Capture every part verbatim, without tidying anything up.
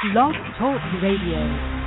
Blog Talk Radio.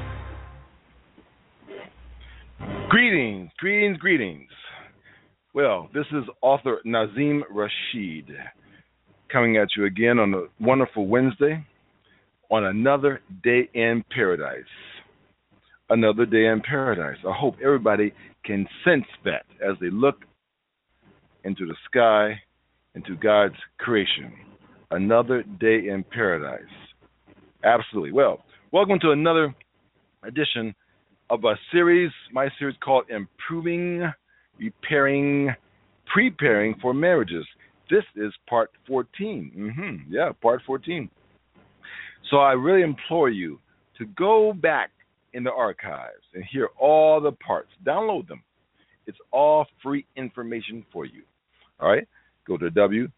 Greetings, greetings, greetings. Well, this is author Nazim Rashid coming at you again on a wonderful Wednesday on another day in paradise. Another day in paradise. I hope everybody can sense that as they look into the sky, into God's creation. Another day in paradise. Absolutely. Well, welcome to another edition of a series, my series called Improving, Repairing, Preparing for Marriages. This is part fourteen. Mm-hmm. Yeah, part fourteen. So I really implore you to go back in the archives and hear all the parts. Download them. It's all free information for you. All right? Go to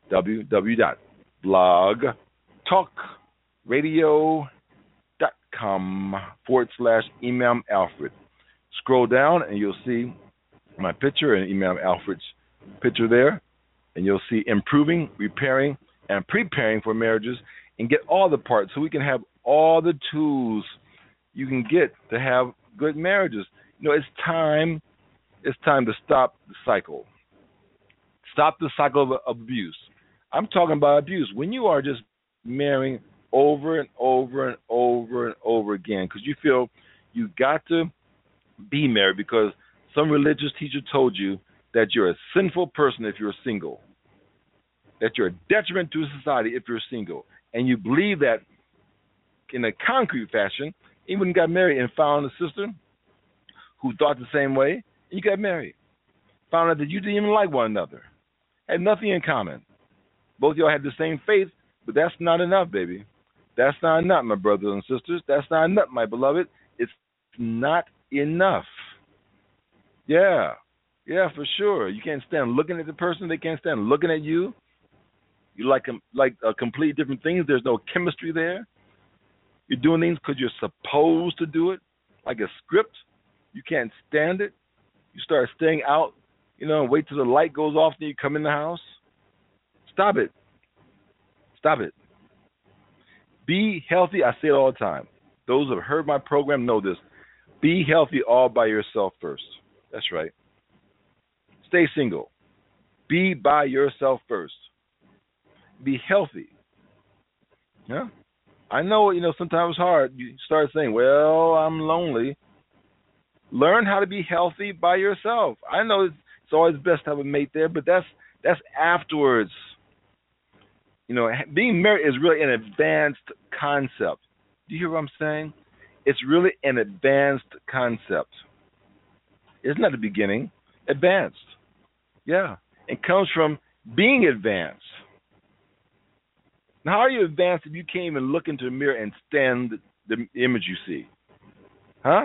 www.blogtalkradio.com forward slash Imam Alfred. Scroll down and you'll see my picture and Imam Alfred's picture there. And you'll see improving, repairing, and preparing for marriages, and get all the parts so we can have all the tools you can get to have good marriages. You know, it's time, it's time to stop the cycle. Stop the cycle of, of abuse. I'm talking about abuse. When you are just marrying over and over and over and over again because you feel you got to be married because some religious teacher told you that you're a sinful person if you're single, that you're a detriment to society if you're single, and you believe that in a concrete fashion, even got married and found a sister who thought the same way, and you got married. Found out that you didn't even like one another. Had nothing in common. Both of y'all had the same faith, but that's not enough, baby. That's not enough, my brothers and sisters. That's not enough, my beloved. It's not enough. Yeah. Yeah, for sure. You can't stand looking at the person. They can't stand looking at you. You like like uh, complete different things. There's no chemistry there. You're doing things because you're supposed to do it, like a script. You can't stand it. You start staying out, you know, and wait till the light goes off and you come in the house. Stop it. Stop it. Be healthy. I say it all the time. Those who have heard my program know this. Be healthy all by yourself first. That's right. Stay single. Be by yourself first. Be healthy. Yeah. I know, you know, sometimes it's hard. You start saying, well, I'm lonely. Learn how to be healthy by yourself. I know it's, it's always best to have a mate there, but that's that's afterwards. You know, being married is really an advanced concept. Do you hear what I'm saying? It's really an advanced concept. It's not the beginning. Advanced. Yeah. It comes from being advanced. Now, how are you advanced if you can't even look into the mirror and stand the image you see? Huh?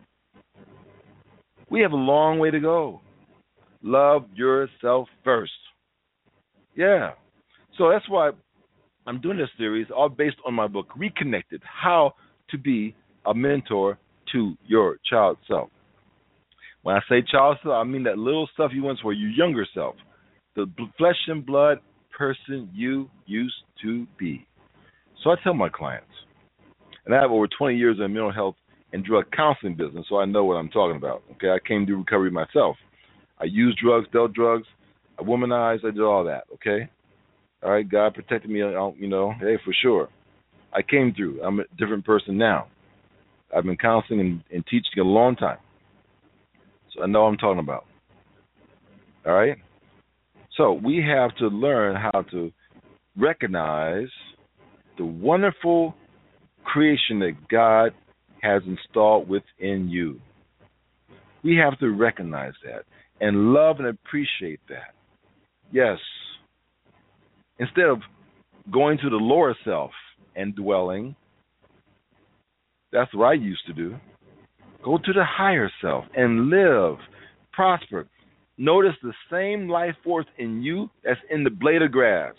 We have a long way to go. Love yourself first. Yeah. So that's why I'm doing this series, all based on my book, Reconnected, How to Be a Mentor to Your Child Self. When I say child self, I mean that little self you once were, your younger self, the flesh and blood person you used to be. So I tell my clients, and I have over twenty years in mental health and drug counseling business, so I know what I'm talking about. Okay, I came through recovery myself. I used drugs, dealt drugs, I womanized, I did all that. Okay, all right, God protected me. You know, hey, for sure. I came through. I'm a different person now. I've been counseling and, and teaching a long time. So I know what I'm talking about. All right? So we have to learn how to recognize the wonderful creation that God has installed within you. We have to recognize that and love and appreciate that. Yes. Instead of going to the lower self and dwelling, that's what I used to do. Go to the higher self and live, prosper. Notice the same life force in you as in the blade of grass.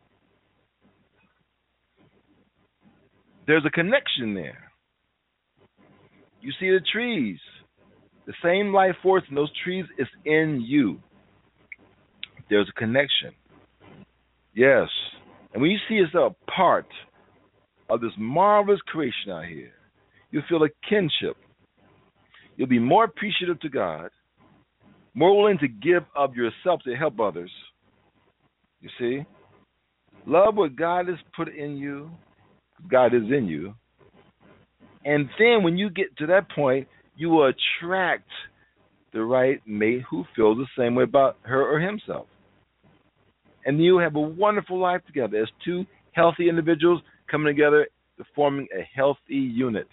There's a connection there. You see the trees. The same life force in those trees is in you. There's a connection. Yes. And when you see yourself part of this marvelous creation out here. You'll feel a kinship. You'll be more appreciative to God, more willing to give of yourself to help others. You see? Love what God has put in you. God is in you. And then when you get to that point, you will attract the right mate who feels the same way about her or himself. And you have a wonderful life together as two healthy individuals coming together to forming a healthy unit.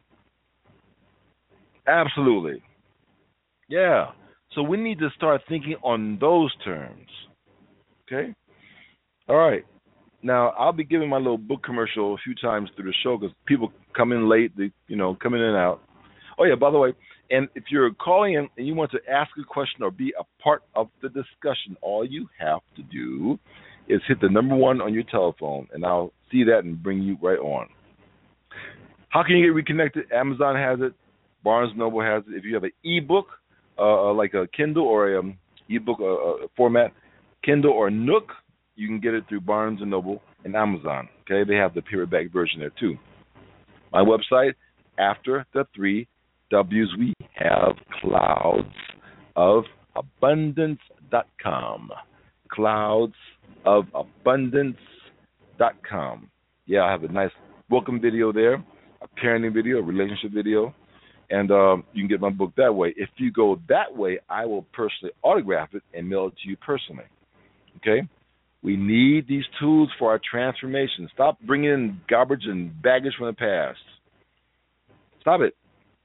Absolutely. Yeah. So we need to start thinking on those terms. Okay? All right. Now, I'll be giving my little book commercial a few times through the show because people come in late, they, you know, come in and out. Oh, yeah, by the way, and if you're calling in and you want to ask a question or be a part of the discussion, all you have to do is hit the number one on your telephone, and I'll see that and bring you right on. How can you get reconnected? Amazon has it. Barnes and Noble has it. If you have an e-book, uh, like a Kindle or an um, e-book uh, uh, format, Kindle or Nook, you can get it through Barnes and Noble and Amazon. Okay, they have the paperback version there too. My website, after the three W's, we have clouds of abundance dot com. clouds of abundance dot com. Yeah, I have a nice welcome video there, a parenting video, a relationship video, and um, you can get my book that way. If you go that way, I will personally autograph it and mail it to you personally. Okay? We need these tools for our transformation. Stop bringing in garbage and baggage from the past. Stop it.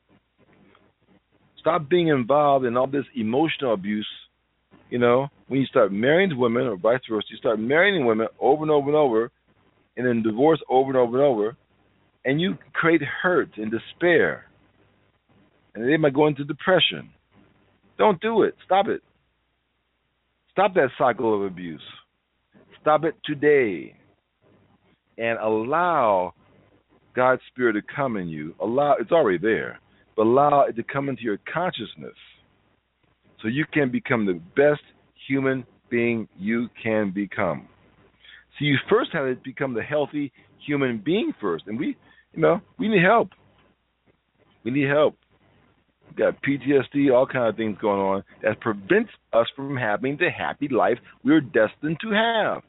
Stop being involved in all this emotional abuse. You know, when you start marrying women or vice versa, you start marrying women over and over and over, and then divorce over and over and over, and you create hurt and despair. And they might go into depression. Don't do it. Stop it. Stop that cycle of abuse. Stop it today. And allow God's Spirit to come in you. Allow, it's already there, but allow it to come into your consciousness so you can become the best human being you can become. So you first have to become the healthy human being first. And we, you know, we need help. We need help. We've got P T S D, all kinds of things going on that prevents us from having the happy life we're destined to have.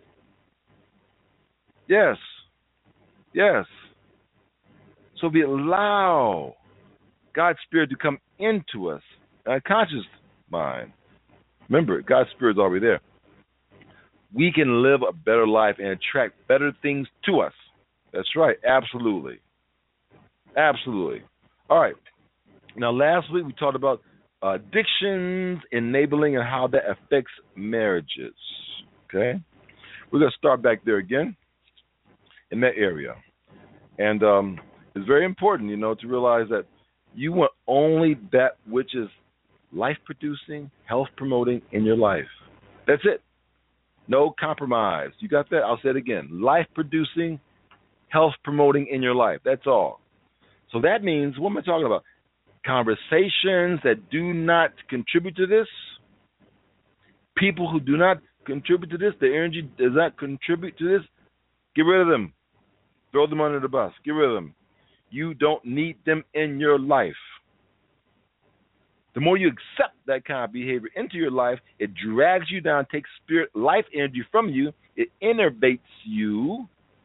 Yes. Yes. So we allow God's Spirit to come into us, our conscious mind. Remember, God's Spirit is already there. We can live a better life and attract better things to us. That's right. Absolutely. Absolutely. All right. Now, last week we talked about addictions, enabling, and how that affects marriages. Okay? We're going to start back there again in that area. And um, it's very important, you know, to realize that you want only that which is life-producing, health-promoting in your life. That's it. No compromise. You got that? I'll say it again. Life-producing, health-promoting in your life. That's all. So that means, what am I talking about? Conversations that do not contribute to this, people who do not contribute to this, the energy does not contribute to this, get rid of them. Throw them under the bus. Get rid of them. You don't need them in your life. The more you accept that kind of behavior into your life, it drags you down, takes spirit, life energy from you, it innervates you,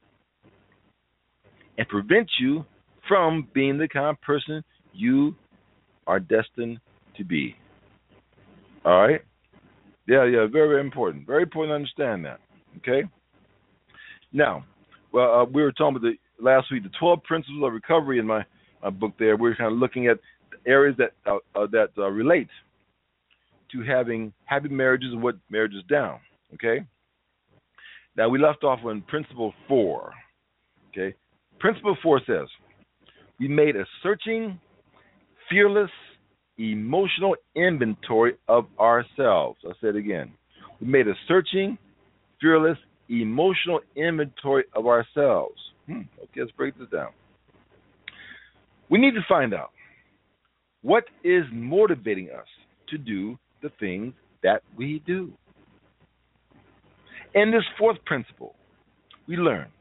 and prevents you from being the kind of person you are destined to be. All right? Yeah, yeah, very, very important. Very important to understand that. Okay? Now, well, uh, we were talking about the last week, the twelve Principles of Recovery in my, my book there. We were kind of looking at areas that uh, uh, that uh, relate to having happy marriages and what marriages down. Okay? Now, we left off on Principle four. Okay? Principle four says, we made a searching, fearless, emotional inventory of ourselves. I'll say it again. We made a searching, fearless, emotional inventory of ourselves. Hmm, okay, let's break this down. We need to find out what is motivating us to do the things that we do. In this fourth principle, we learn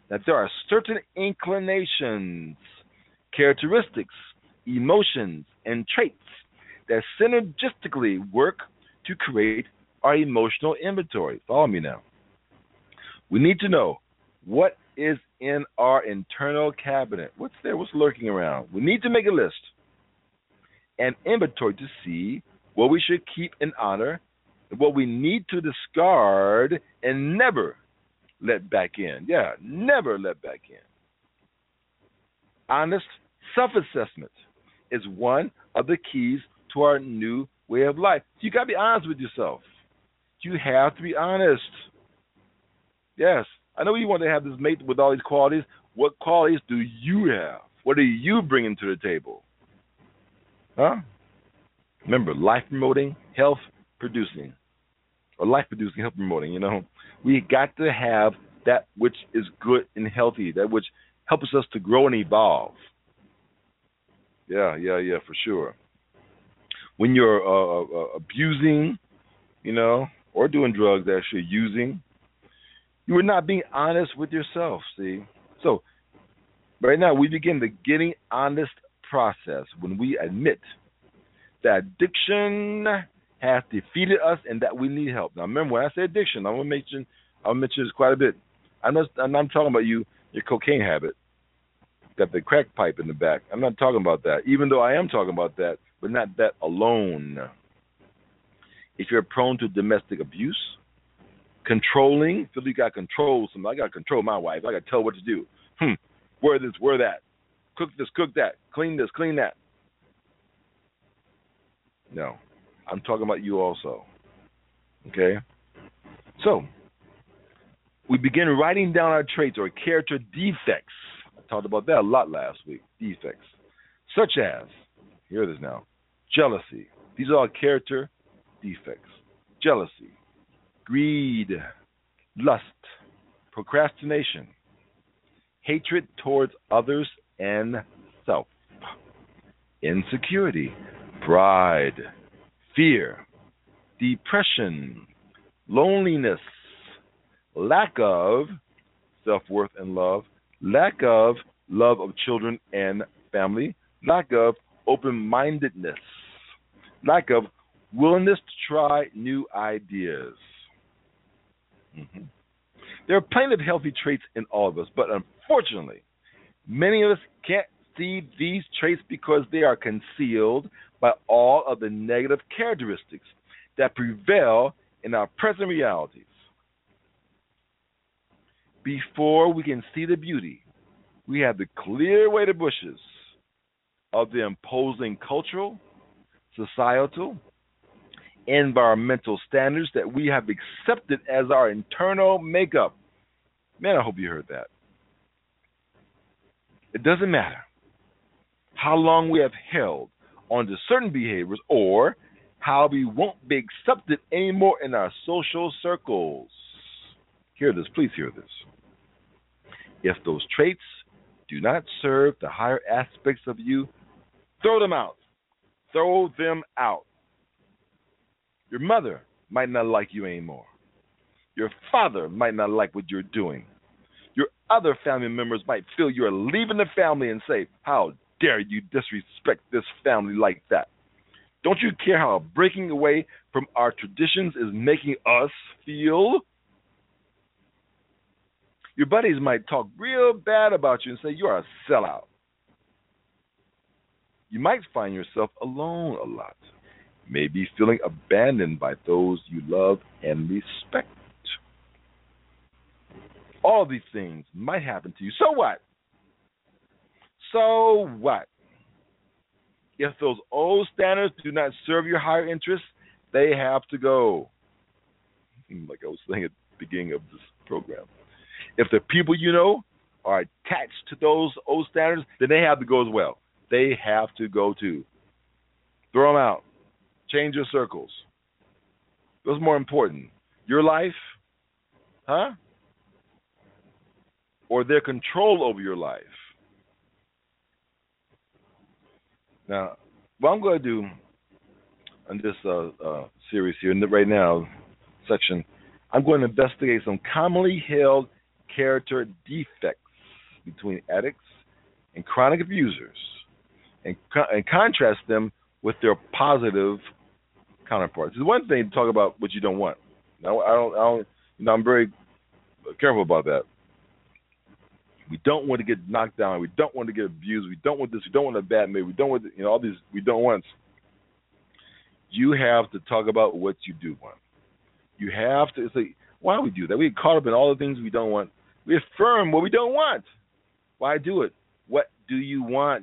that there are certain inclinations, characteristics, emotions, and traits that synergistically work to create our emotional inventory. Follow me now. We need to know what is in our internal cabinet. What's there? What's lurking around? We need to make a list and inventory to see what we should keep in honor, and what we need to discard and never let back in. Yeah, never let back in. Honest self-assessment is one of the keys to our new way of life. You got to be honest with yourself. You have to be honest. Yes, I know you want to have this mate with all these qualities. What qualities do you have? What are you bringing to the table? Huh? Remember, life promoting, health producing, or life producing, health promoting. You know, we got to have that which is good and healthy, that which helps us to grow and evolve. Yeah, yeah, yeah, for sure. When you're uh, uh, abusing, you know, or doing drugs, actually using, you are not being honest with yourself, see? So, right now, we begin the getting honest process when we admit that addiction has defeated us and that we need help. Now, remember, when I say addiction, I'm going to mention, I'll mention this quite a bit. I'm not, I'm not talking about you, your cocaine habit, got the crack pipe in the back. I'm not talking about that, even though I am talking about that, but not that alone. If you're prone to domestic abuse, controlling, feel you got control something. I got to control my wife. I got to tell her what to do. Hmm, wear this, wear that. Cook this, cook that. Clean this, clean that. No, I'm talking about you also. Okay? So, we begin writing down our traits or character defects. I talked about that a lot last week. Defects. Such as, here it is now, jealousy. These are all character defects. Jealousy, greed, lust, procrastination, hatred towards others and self, insecurity, pride, fear, depression, loneliness, lack of self-worth and love, lack of love of children and family, lack of open-mindedness, lack of willingness to try new ideas. Mm-hmm. There are plenty of healthy traits in all of us, but unfortunately, many of us can't see these traits because they are concealed by all of the negative characteristics that prevail in our present realities. Before we can see the beauty, we have to clear away the bushes of the imposing cultural, societal, environmental standards that we have accepted as our internal makeup. Man, I hope you heard that. It doesn't matter how long we have held onto certain behaviors or how we won't be accepted anymore in our social circles. Hear this, please hear this. If those traits do not serve the higher aspects of you, throw them out. Throw them out. Your mother might not like you anymore. Your father might not like what you're doing. Your other family members might feel you're leaving the family and say, how dare you disrespect this family like that? Don't you care how breaking away from our traditions is making us feel? Your buddies might talk real bad about you and say you're a sellout. You might find yourself alone a lot, maybe feeling abandoned by those you love and respect. All these things might happen to you. So what? So what? If those old standards do not serve your higher interests, they have to go. Like I was saying at the beginning of this program. If the people you know are attached to those old standards, then they have to go as well. They have to go too. Throw them out. Change your circles. What's more important? Your life? Huh? Or their control over your life? Now, what I'm going to do in this uh, uh, series here, right now, section, I'm going to investigate some commonly held character defects between addicts and chronic abusers, and, co- and contrast them with their positive counterparts. It's one thing to talk about what you don't want. Now, I don't, I don't, you know, I'm very careful about that. We don't want to get knocked down. We don't want to get abused. We don't want this. We don't want a bad mate. We don't want, you know, all these we don't want. You have to talk about what you do want. You have to. It's like, why do we do that? We get caught up in all the things we don't want. We affirm what we don't want. Why do it? What do you want?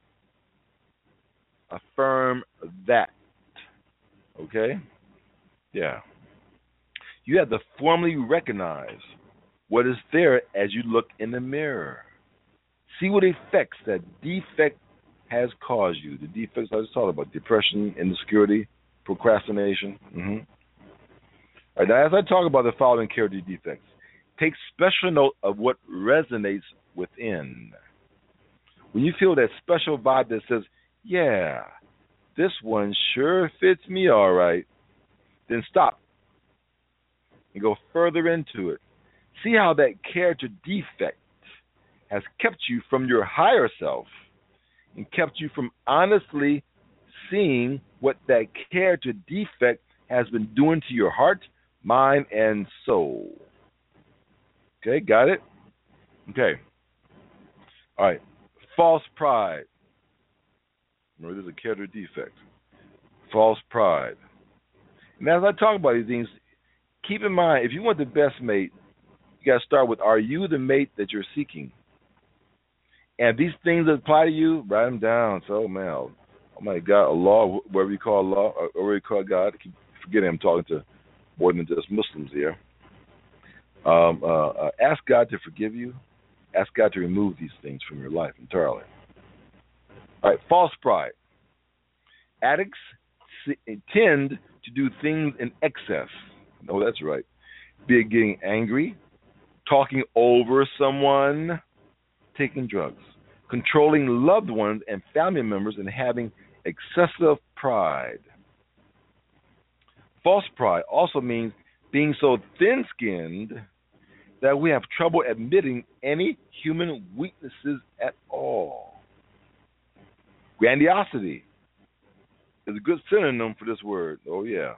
Affirm that. Okay? Yeah. You have to formally recognize what is there as you look in the mirror. See what effects that defect has caused you. The defects I just talked about: depression, insecurity, procrastination. Mm-hmm. All right, now, as I talk about the following character defects, take special note of what resonates within. When you feel that special vibe that says, yeah, this one sure fits me all right, then stop and go further into it. See how that character defect has kept you from your higher self and kept you from honestly seeing what that character defect has been doing to your heart, mind, and soul. Okay, got it? Okay. All right. False pride. Remember, there's a character defect. False pride. And as I talk about these things, keep in mind, if you want the best mate, you got to start with, are you the mate that you're seeking? And these things that apply to you, write them down. So, man, oh my God, Allah, whatever you call Allah, or whatever you call God, I keep forgetting I'm talking to more than just Muslims here. Um, uh, uh, ask God to forgive you. Ask God to remove these things from your life entirely. All right, false pride. Addicts tend to do things in excess. No, that's right. Be it getting angry, talking over someone, taking drugs, controlling loved ones and family members, and having excessive pride. False pride also means being so thin-skinned that we have trouble admitting any human weaknesses at all. Grandiosity is a good synonym for this word. Oh, yeah.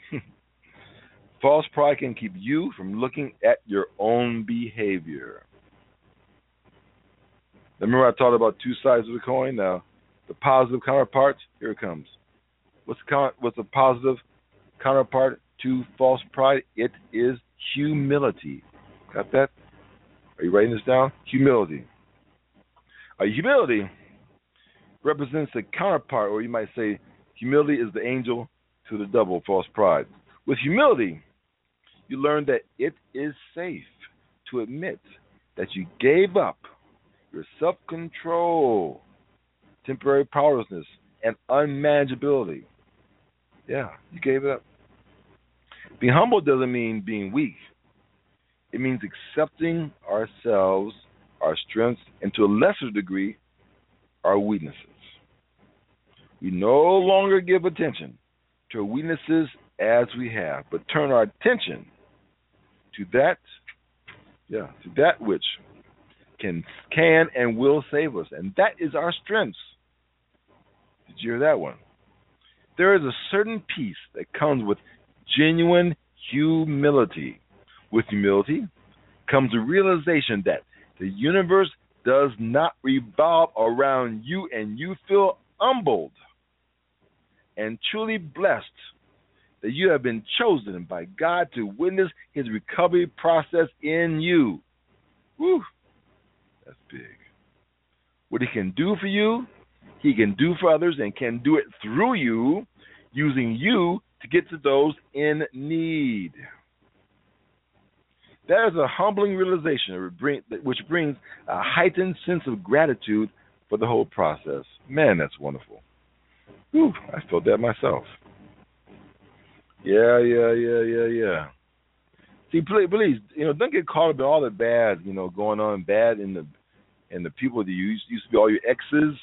False pride can keep you from looking at your own behavior. Remember I talked about two sides of the coin? Now, the positive counterpart, here it comes. What's the, con- what's the positive counterpart to false pride? It is humility. Got that? Are you writing this down? Humility. Uh, humility represents the counterpart, or you might say humility is the angel to the devil, false pride. With humility, you learn that it is safe to admit that you gave up your self-control, temporary powerlessness, and unmanageability. Yeah, you gave it up. Being humble doesn't mean being weak. It means accepting ourselves, our strengths, and to a lesser degree, our weaknesses. We no longer give attention to our weaknesses as we have, but turn our attention to that, yeah, to that which can can and will save us, and that is our strengths. Did you hear that one? There is a certain peace that comes with genuine humility. With humility comes the realization that the universe does not revolve around you, and you feel humbled and truly blessed that you have been chosen by God to witness his recovery process in you. Whew, that's big. What he can do for you, he can do for others, and can do it through you, using you to get to those in need. That is a humbling realization which brings a heightened sense of gratitude for the whole process. Man, that's wonderful. Whew, I felt that myself. Yeah, yeah, yeah, yeah, yeah. See, please, please, you know, don't get caught up in all the bad, you know, going on bad in the in the people that you used, used to be, all your exes,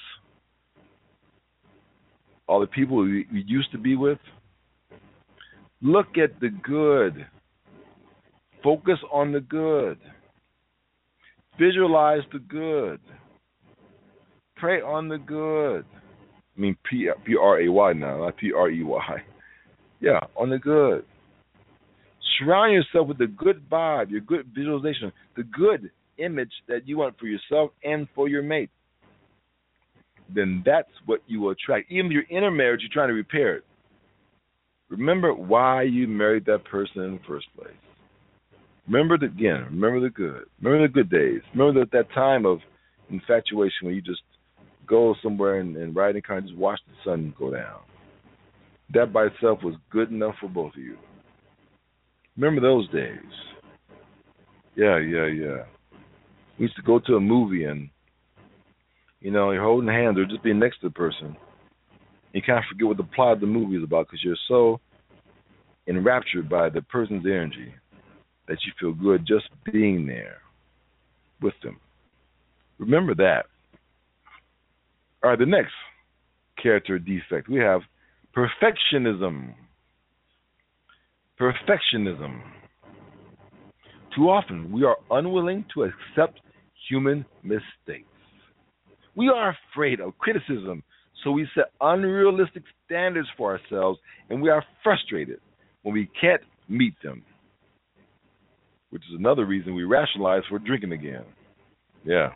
all the people you, you used to be with. Look at the good. Focus on the good. Visualize the good. Pray on the good. I mean P R A Y now, not P R E Y. Yeah, on the good. Surround yourself with the good vibe, your good visualization, the good image that you want for yourself and for your mate. Then that's what you will attract. Even if you're in a marriage, you're trying to repair it. Remember why you married that person in the first place. Remember the, again, remember the good. Remember the good days. Remember that, that time of infatuation when you just go somewhere and, and ride in car and just watch the sun go down. That by itself was good enough for both of you. Remember those days. Yeah, yeah, yeah. We used to go to a movie and, you know, you're holding hands or just being next to the person. You kind of forget what the plot of the movie is about because you're so enraptured by the person's energy that you feel good just being there with them. Remember that. All right, the next character defect. We have perfectionism. Perfectionism. Too often, we are unwilling to accept human mistakes. We are afraid of criticism, so we set unrealistic standards for ourselves, and we are frustrated when we can't meet them, which is another reason we rationalize for drinking again. Yeah.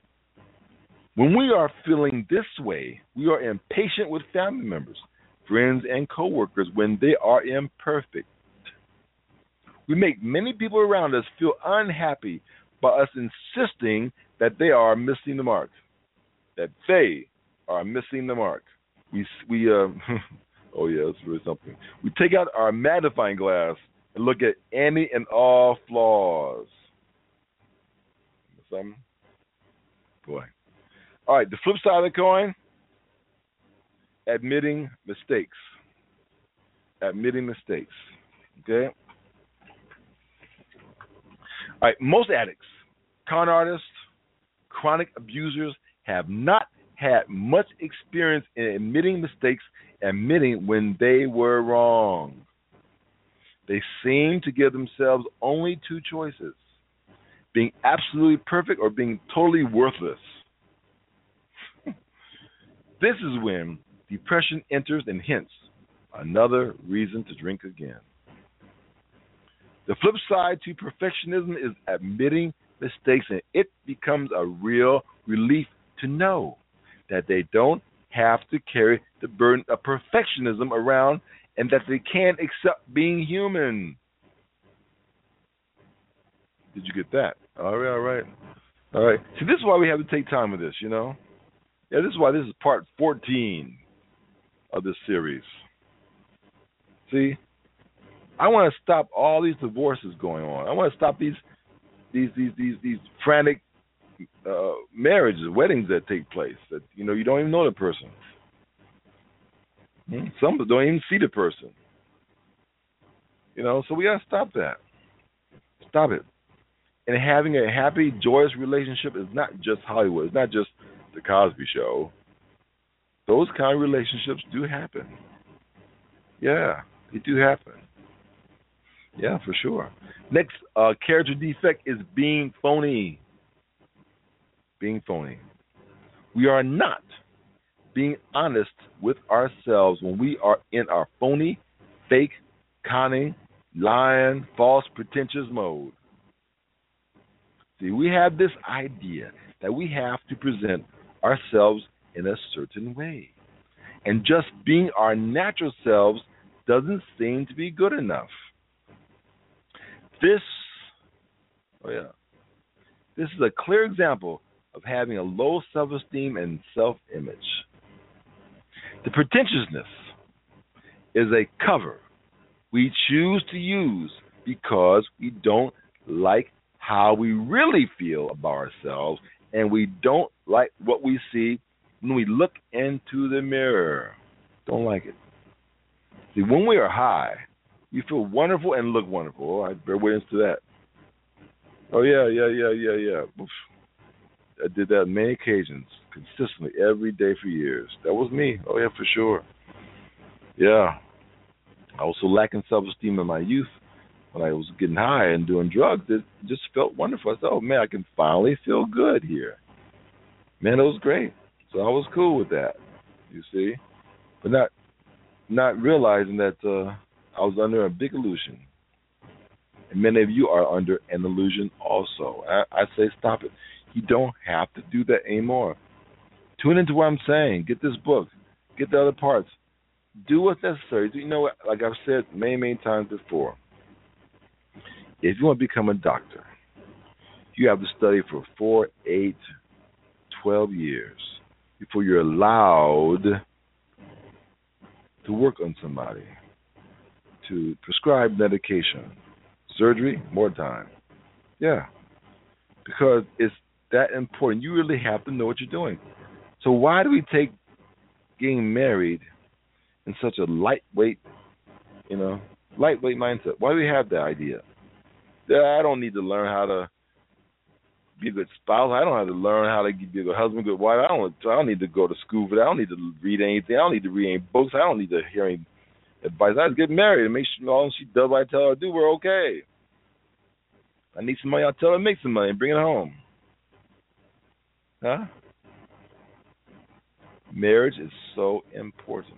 When we are feeling this way, we are impatient with family members, friends, and coworkers when they are imperfect. We make many people around us feel unhappy by us insisting that they are missing the mark, that they are missing the mark. We, we uh, oh yeah, that's really something. We take out our magnifying glass and look at any and all flaws. Something? Boy. All right, the flip side of the coin, admitting mistakes. Admitting mistakes. Okay? All right, most addicts, con artists, chronic abusers have not had much experience in admitting mistakes, admitting when they were wrong. They seem to give themselves only two choices, being absolutely perfect or being totally worthless. This is when depression enters and hence another reason to drink again. The flip side to perfectionism is admitting mistakes, and it becomes a real relief to know that they don't have to carry the burden of perfectionism around and that they can accept being human. Did you get that? All right, all right. All right. See, this is why we have to take time with this, you know? Yeah, this is why this is part fourteen of this series. See? I want to stop all these divorces going on. I want to stop these these these these these frantic uh, marriages, weddings that take place. That you know you don't even know the person. Some don't even see the person. You know, so we got to stop that. Stop it. And having a happy, joyous relationship is not just Hollywood. It's not just the Cosby Show. Those kind of relationships do happen. Yeah, they do happen. Yeah, for sure. Next uh, character defect is being phony. Being phony. We are not being honest with ourselves when we are in our phony, fake, conning, lying, false, pretentious mode. See, we have this idea that we have to present ourselves in a certain way. And just being our natural selves doesn't seem to be good enough. This, oh yeah, this is a clear example of having a low self-esteem and self-image. The pretentiousness is a cover we choose to use because we don't like how we really feel about ourselves and we don't like what we see when we look into the mirror. Don't like it. See, when we are high, we feel wonderful and look wonderful. Oh, I bear witness to that. Oh, yeah, yeah, yeah, yeah, yeah. Oof. I did that on many occasions, consistently, every day for years. That was me. Oh, yeah, for sure. Yeah. I was so lacking self-esteem in my youth when I was getting high and doing drugs, it just felt wonderful. I said, oh, man, I can finally feel good here. Man, it was great. So I was cool with that, you see. But not not realizing that uh, I was under a big illusion. And many of you are under an illusion also. I, I say stop it. You don't have to do that anymore. Tune into what I'm saying. Get this book. Get the other parts. Do what's necessary. You know what? Like I've said many, many times before, if you want to become a doctor, you have to study for four, eight, twelve years before you're allowed to work on somebody, to prescribe medication. Surgery, more time. Yeah. Because it's that important. You really have to know what you're doing. So why do we take getting married in such a lightweight, you know, lightweight mindset? Why do we have that idea? That I don't need to learn how to be a good spouse. I don't have to learn how to be a good husband, good wife. I don't. I don't need to go to school for that. I don't need to read anything. I don't need to read any books. I don't need to hear any advice. I just get married and make sure all she does what I tell her to do, we're okay. I need some money, I'll tell her to make some money and bring it home. Huh? Marriage is so important.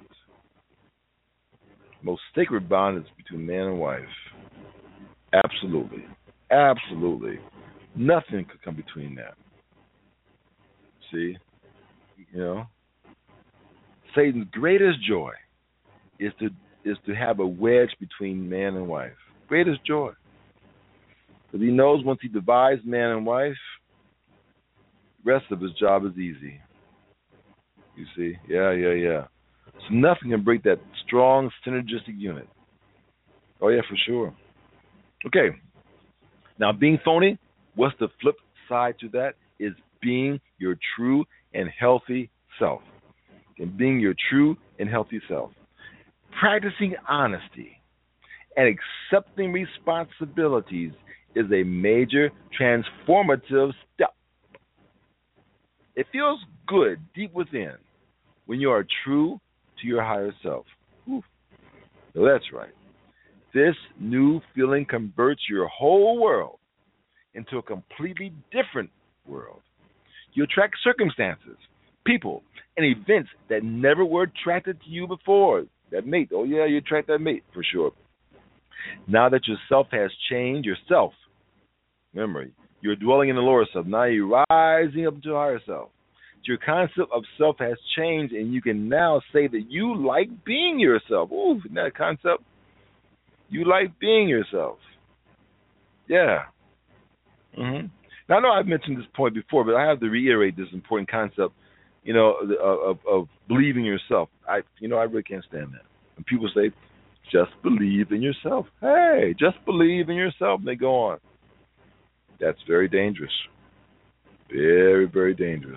Most sacred bond is between man and wife. Absolutely. Absolutely. Nothing could come between that. See? You know? Satan's greatest joy is to is to have a wedge between man and wife. Greatest joy. Because he knows once he divides man and wife, the rest of his job is easy. You see? Yeah, yeah, yeah. So nothing can break that strong synergistic unit. Oh, yeah, for sure. Okay. Now, being phony, what's the flip side to that? Is being your true and healthy self. And being your true and healthy self. Practicing honesty and accepting responsibilities is a major transformative step. It feels good deep within when you are true to your higher self. Whew. So that's right. This new feeling converts your whole world into a completely different world. You attract circumstances, people, and events that never were attracted to you before. That mate, oh yeah, you attract that mate for sure. Now that yourself has changed, yourself, remember, you're dwelling in the lower self. Now you're rising up to a higher self. Your concept of self has changed, and you can now say that you like being yourself. Ooh, isn't that a concept? You like being yourself. Yeah. Mm-hmm. Now, I know I've mentioned this point before, but I have to reiterate this important concept, you know, of, of believing yourself. I, you know, I really can't stand that. When people say, just believe in yourself. Hey, just believe in yourself, and they go on. That's very dangerous. Very, very dangerous.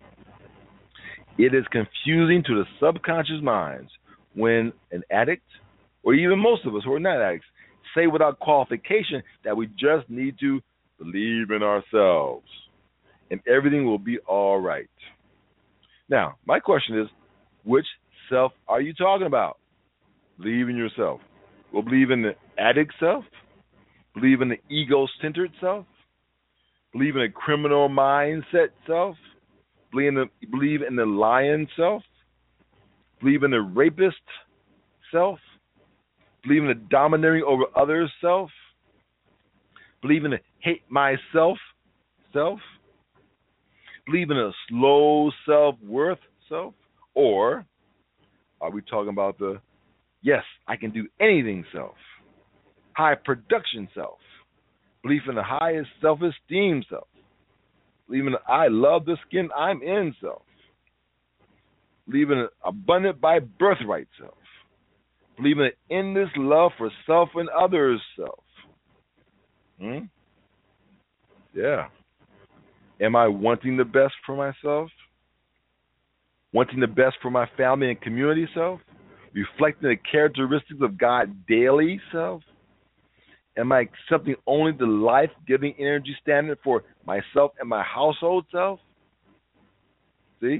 It is confusing to the subconscious minds when an addict, or even most of us who are not addicts, say without qualification that we just need to believe in ourselves and everything will be all right. Now, my question is, which self are you talking about? Believe in yourself. Well, believe in the addict self? Believe in the ego-centered self? Believe in a criminal mindset self? Believe in the, believe in the lion self? Believe in the rapist self? Believe in the domineering over others self? Believe in the hate myself self? Believe in a slow self-worth self? Or are we talking about the yes, I can do anything self? High production self? Belief in the highest self-esteem self? Believe in the I love the skin I'm in self? Believe in an abundant by birthright self? Believe in an endless love for self and others self? Hmm? Yeah. Am I wanting the best for myself? Wanting the best for my family and community self? Reflecting the characteristics of God daily self? Am I accepting only the life-giving energy standard for myself and my household self? See?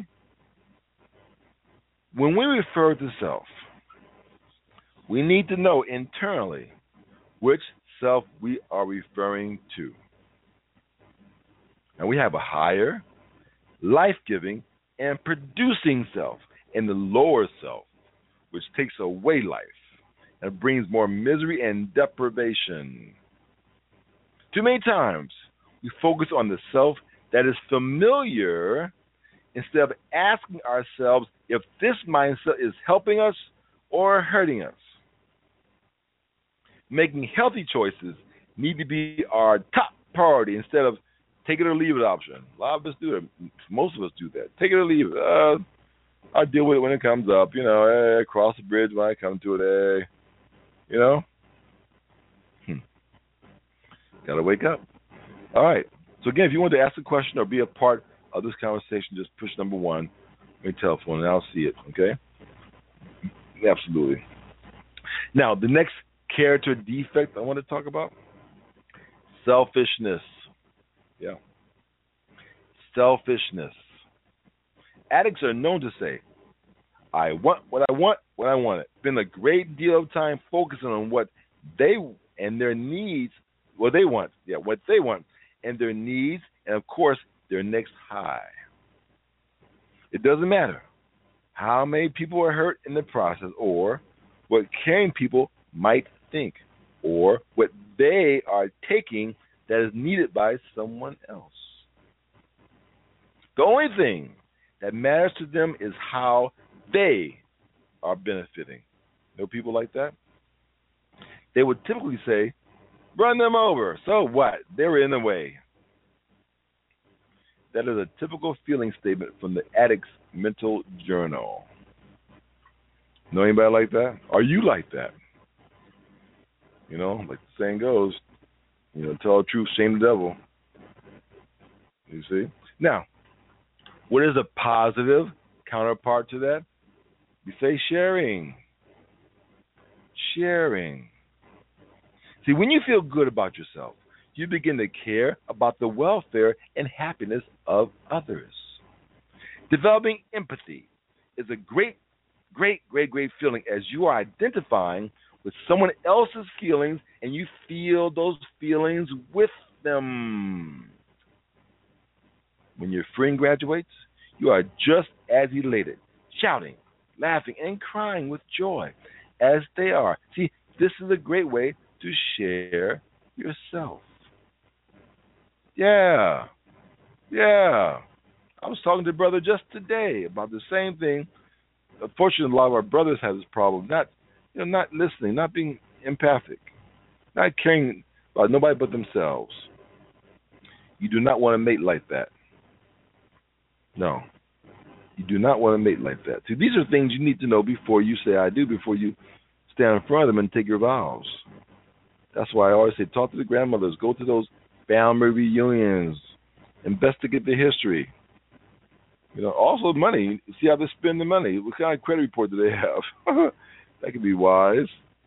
When we refer to self, we need to know internally which self we are referring to. And we have a higher, life-giving, and producing self, and the lower self, which takes away life and brings more misery and deprivation. Too many times, we focus on the self that is familiar instead of asking ourselves if this mindset is helping us or hurting us. Making healthy choices need to be our top priority instead of take it or leave it option. A lot of us do it. Most of us do that. Take it or leave it. Uh, I'll deal with it when it comes up. You know, eh, cross the bridge when I come to it. Eh. You know? Hmm. Got to wake up. All right. So, again, if you want to ask a question or be a part of this conversation, just push number one on your telephone, and I'll see it, okay? Absolutely. Now, the next character defect I want to talk about, selfishness. Yeah. Selfishness. Addicts are known to say, I want what I want, what I want. Spend a great deal of time focusing on what they and their needs, what they want, yeah, what they want, and their needs, and of course, their next high. It doesn't matter how many people are hurt in the process, or what caring people might think, or what they are taking that is needed by someone else. The only thing that matters to them is how they are benefiting. You know people like that? They would typically say, run them over. So what? They were in the way. That is a typical feeling statement from the addict's mental journal. Know anybody like that? Are you like that? You know, like the saying goes, you know, tell the truth, shame the devil. You see? Now, what is a positive counterpart to that? We say sharing. Sharing. See, when you feel good about yourself, you begin to care about the welfare and happiness of others. Developing empathy is a great, great, great, great feeling as you are identifying with someone else's feelings and you feel those feelings with them. When your friend graduates, you are just as elated, shouting, laughing, and crying with joy as they are. See, this is a great way to share yourself. Yeah, yeah. I was talking to a brother just today about the same thing. Unfortunately, a lot of our brothers have this problem, not, you know, not listening, not being empathic, not caring about nobody but themselves. You do not want to mate like that. No. You do not want to mate like that. See, these are things you need to know before you say I do, before you stand in front of them and take your vows. That's why I always say talk to the grandmothers, go to those family reunions, investigate the history. You know, also money, see how they spend the money. What kind of credit report do they have? That could be wise.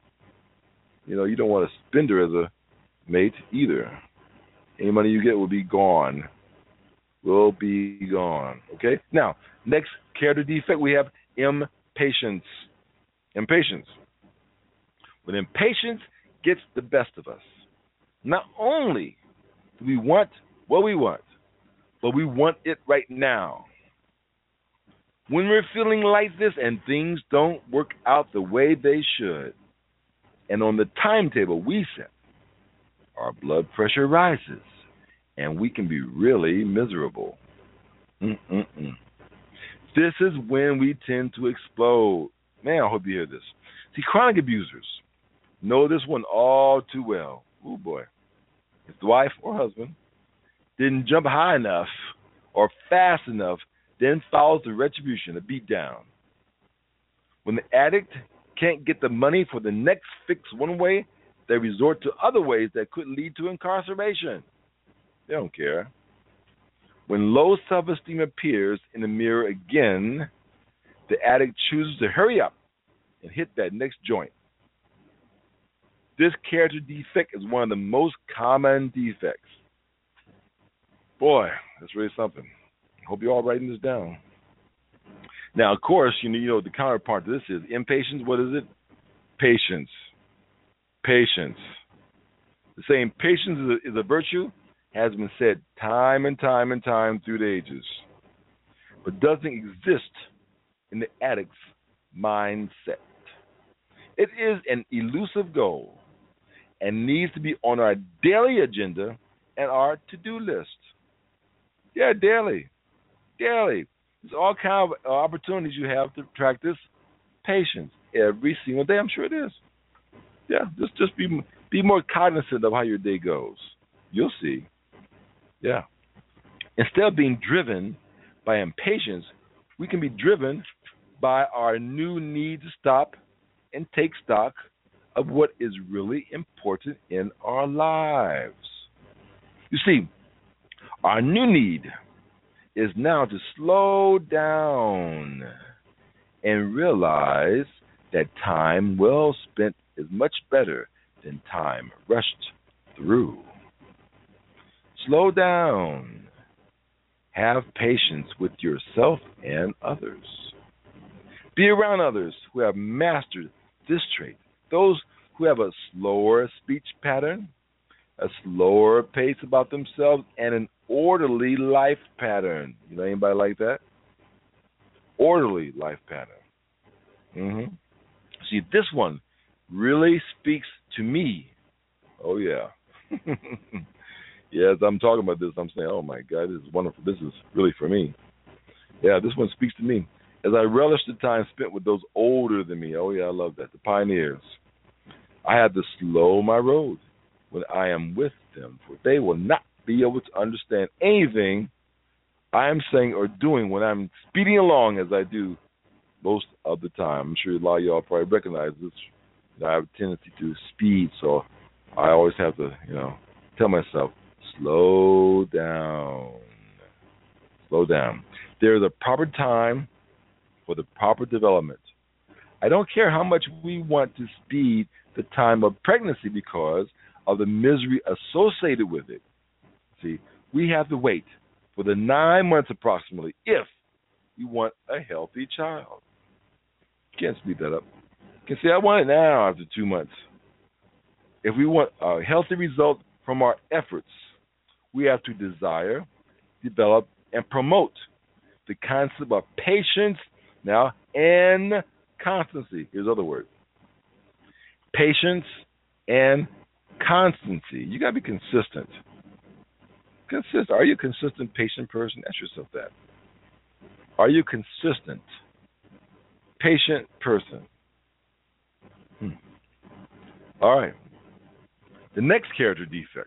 You know, you don't want a spender as a mate either. Any money you get will be gone. Will be gone. Okay? Now, next character defect, we have impatience. Impatience. When impatience gets the best of us, not only do we want what we want, but we want it right now. When we're feeling like this and things don't work out the way they should, and on the timetable we set, our blood pressure rises, and we can be really miserable. Mm-mm-mm. This is when we tend to explode. Man, I hope you hear this. See, chronic abusers know this one all too well. Oh, boy. If the wife or husband didn't jump high enough or fast enough, then follows the retribution, a beat down. When the addict can't get the money for the next fix one way, they resort to other ways that could lead to incarceration. They don't care. When low self-esteem appears in the mirror again, the addict chooses to hurry up and hit that next joint. This character defect is one of the most common defects. Boy, that's really something. I hope you're all writing this down. Now, of course, you know, you know the counterpart to this is impatience. What is it? Patience. Patience. The saying patience is a, is a virtue has been said time and time and time through the ages, but doesn't exist in the addict's mindset. It is an elusive goal and needs to be on our daily agenda and our to-do list. Yeah, daily. Daily. There's all kinds of opportunities you have to practice patience every single day. I'm sure it is. Yeah, just just be be more cognizant of how your day goes. You'll see. Yeah. Instead of being driven by impatience, we can be driven by our new need to stop and take stock of what is really important in our lives. You see, our new need is now to slow down and realize that time well spent is much better than time rushed through. Slow down. Have patience with yourself and others. Be around others who have mastered this trait. Those who have a slower speech pattern, a slower pace about themselves, and an orderly life pattern. You know anybody like that? Orderly life pattern. Mm-hmm. See, this one really speaks to me. Oh, yeah. Yeah, as I'm talking about this, I'm saying, oh, my God, this is wonderful. This is really for me. Yeah, this one speaks to me. As I relish the time spent with those older than me, oh, yeah, I love that, the pioneers, I have to slow my road when I am with them, for they will not be able to understand anything I am saying or doing when I'm speeding along as I do most of the time. I'm sure a lot of y'all probably recognize this. You know, I have a tendency to speed, so I always have to, you know, tell myself, slow down. Slow down. There is a proper time for the proper development. I don't care how much we want to speed the time of pregnancy because of the misery associated with it. See, we have to wait for the nine months approximately if we want a healthy child. Can't speed that up. You can say, I want it now after two months. If we want a healthy result from our efforts, we have to desire, develop, and promote the concept of patience now and constancy. Here's other words. Patience and constancy. You got to be consistent. Consistent. Are you a consistent, patient person? Ask yourself that. Are you consistent, patient person? Hmm. All right. The next character defect.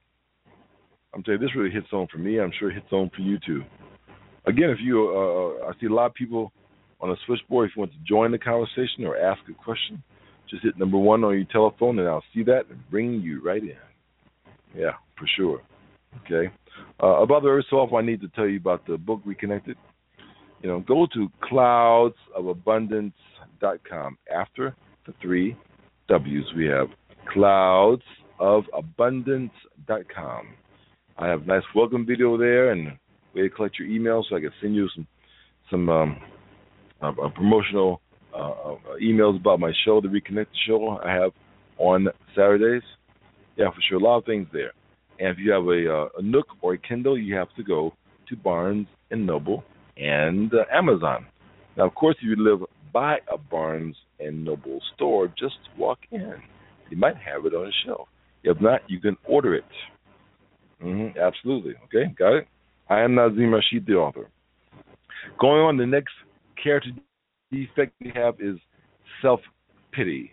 I'm telling you, this really hits home for me. I'm sure it hits home for you too. Again, if you, uh, I see a lot of people on the switchboard. If you want to join the conversation or ask a question, just hit number one on your telephone, and I'll see that and bring you right in. Yeah, for sure. Okay. Uh, about the Earth so often, I need to tell you about the book Reconnected. You know, go to clouds of abundance dot com. After the three W's, we have clouds of abundance dot com. I have a nice welcome video there and way to collect your emails so I can send you some some um, uh, uh, promotional uh, uh, emails about my show, the Reconnected Show I have on Saturdays. Yeah, for sure. A lot of things there. And if you have a, uh, a Nook or a Kindle, you have to go to Barnes and Noble and uh, Amazon. Now, of course, if you live by a Barnes and Noble store, just walk in. You might have it on the shelf. If not, you can order it. Mm-hmm, absolutely. Okay, got it? I am Nazim Rashid, the author. Going on, the next character defect we have is self-pity.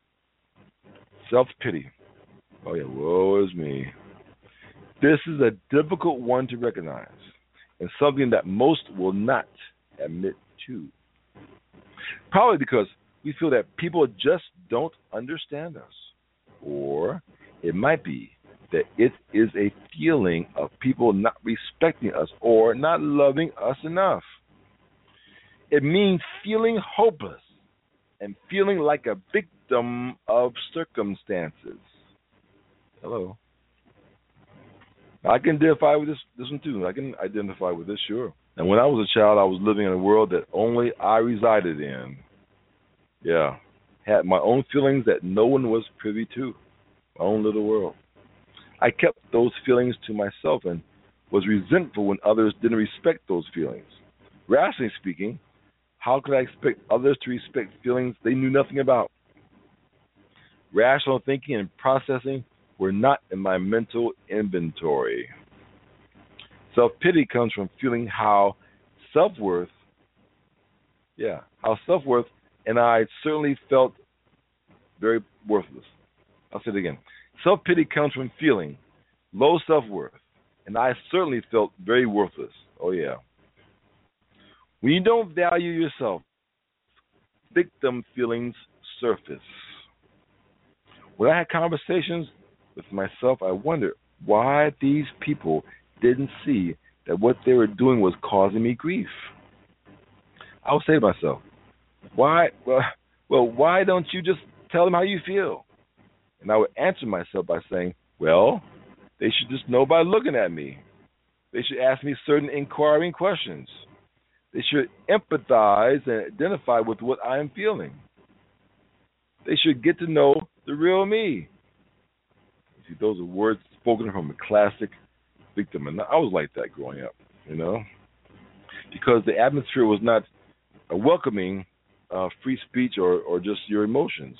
Self-pity. Oh, yeah, woe is me. This is a difficult one to recognize and something that most will not admit to. Probably because we feel that people just don't understand us. Or it might be that it is a feeling of people not respecting us or not loving us enough. It means feeling hopeless and feeling like a victim of circumstances. Hello. I can identify with this, this one too. I can identify with this, sure. And when I was a child, I was living in a world that only I resided in. Yeah. Had my own feelings that no one was privy to. My own little world. I kept those feelings to myself and was resentful when others didn't respect those feelings. Rationally speaking, how could I expect others to respect feelings they knew nothing about? Rational thinking and processing were not in my mental inventory. Self-pity comes from feeling how self-worth, yeah, how self-worth and I certainly felt very worthless. I'll say it again. Self-pity comes from feeling low self-worth, and I certainly felt very worthless. Oh, yeah. When you don't value yourself, victim feelings surface. When I had conversations with myself, I wondered why these people didn't see that what they were doing was causing me grief. I would say to myself, why, well, well, why don't you just tell them how you feel? And I would answer myself by saying, well, they should just know by looking at me. They should ask me certain inquiring questions. They should empathize and identify with what I am feeling. They should get to know the real me. See, those are words spoken from a classic victim. And I was like that growing up, you know, because the atmosphere was not a welcoming uh, free speech or, or just your emotions.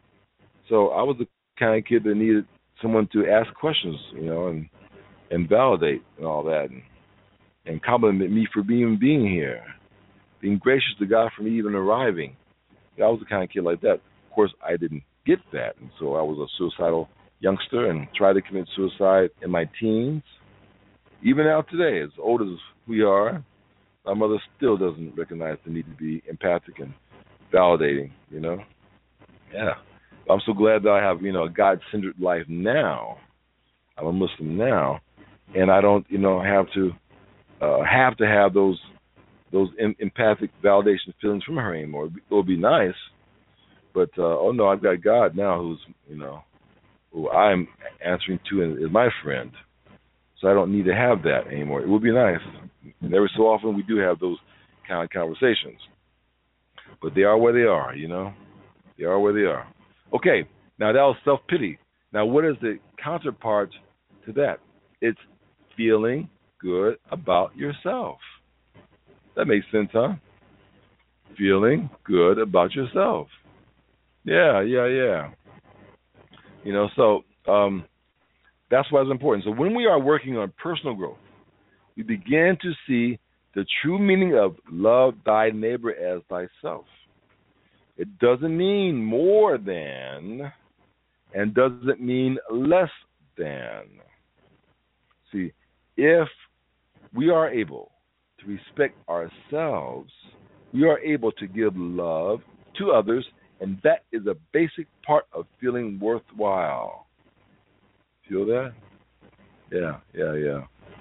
So I was the kind of kid that needed someone to ask questions, you know, and and validate and all that, and, and compliment me for being being here, being gracious to God for me even arriving. I was the kind of kid like that. Of course, I didn't get that, and so I was a suicidal youngster and tried to commit suicide in my teens. Even now today, as old as we are, my mother still doesn't recognize the need to be empathic and validating, you know. Yeah. I'm so glad that I have, you know, a God-centered life now. I'm a Muslim now, and I don't, you know, have to uh, have to have those those em- empathic validation feelings from her anymore. It would be nice, but uh, oh no, I've got God now, who's, you know, who I'm answering to and is my friend. So I don't need to have that anymore. It would be nice. And every so often we do have those kind of conversations, but they are where they are, you know. They are where they are. Okay, now that was self-pity. Now what is the counterpart to that? It's feeling good about yourself. That makes sense, huh? Feeling good about yourself. Yeah, yeah, yeah. You know, so um, that's why it's important. So when we are working on personal growth, we begin to see the true meaning of love thy neighbor as thyself. It doesn't mean more than and doesn't mean less than. See, if we are able to respect ourselves, we are able to give love to others, and that is a basic part of feeling worthwhile. Feel that? Yeah, yeah, yeah.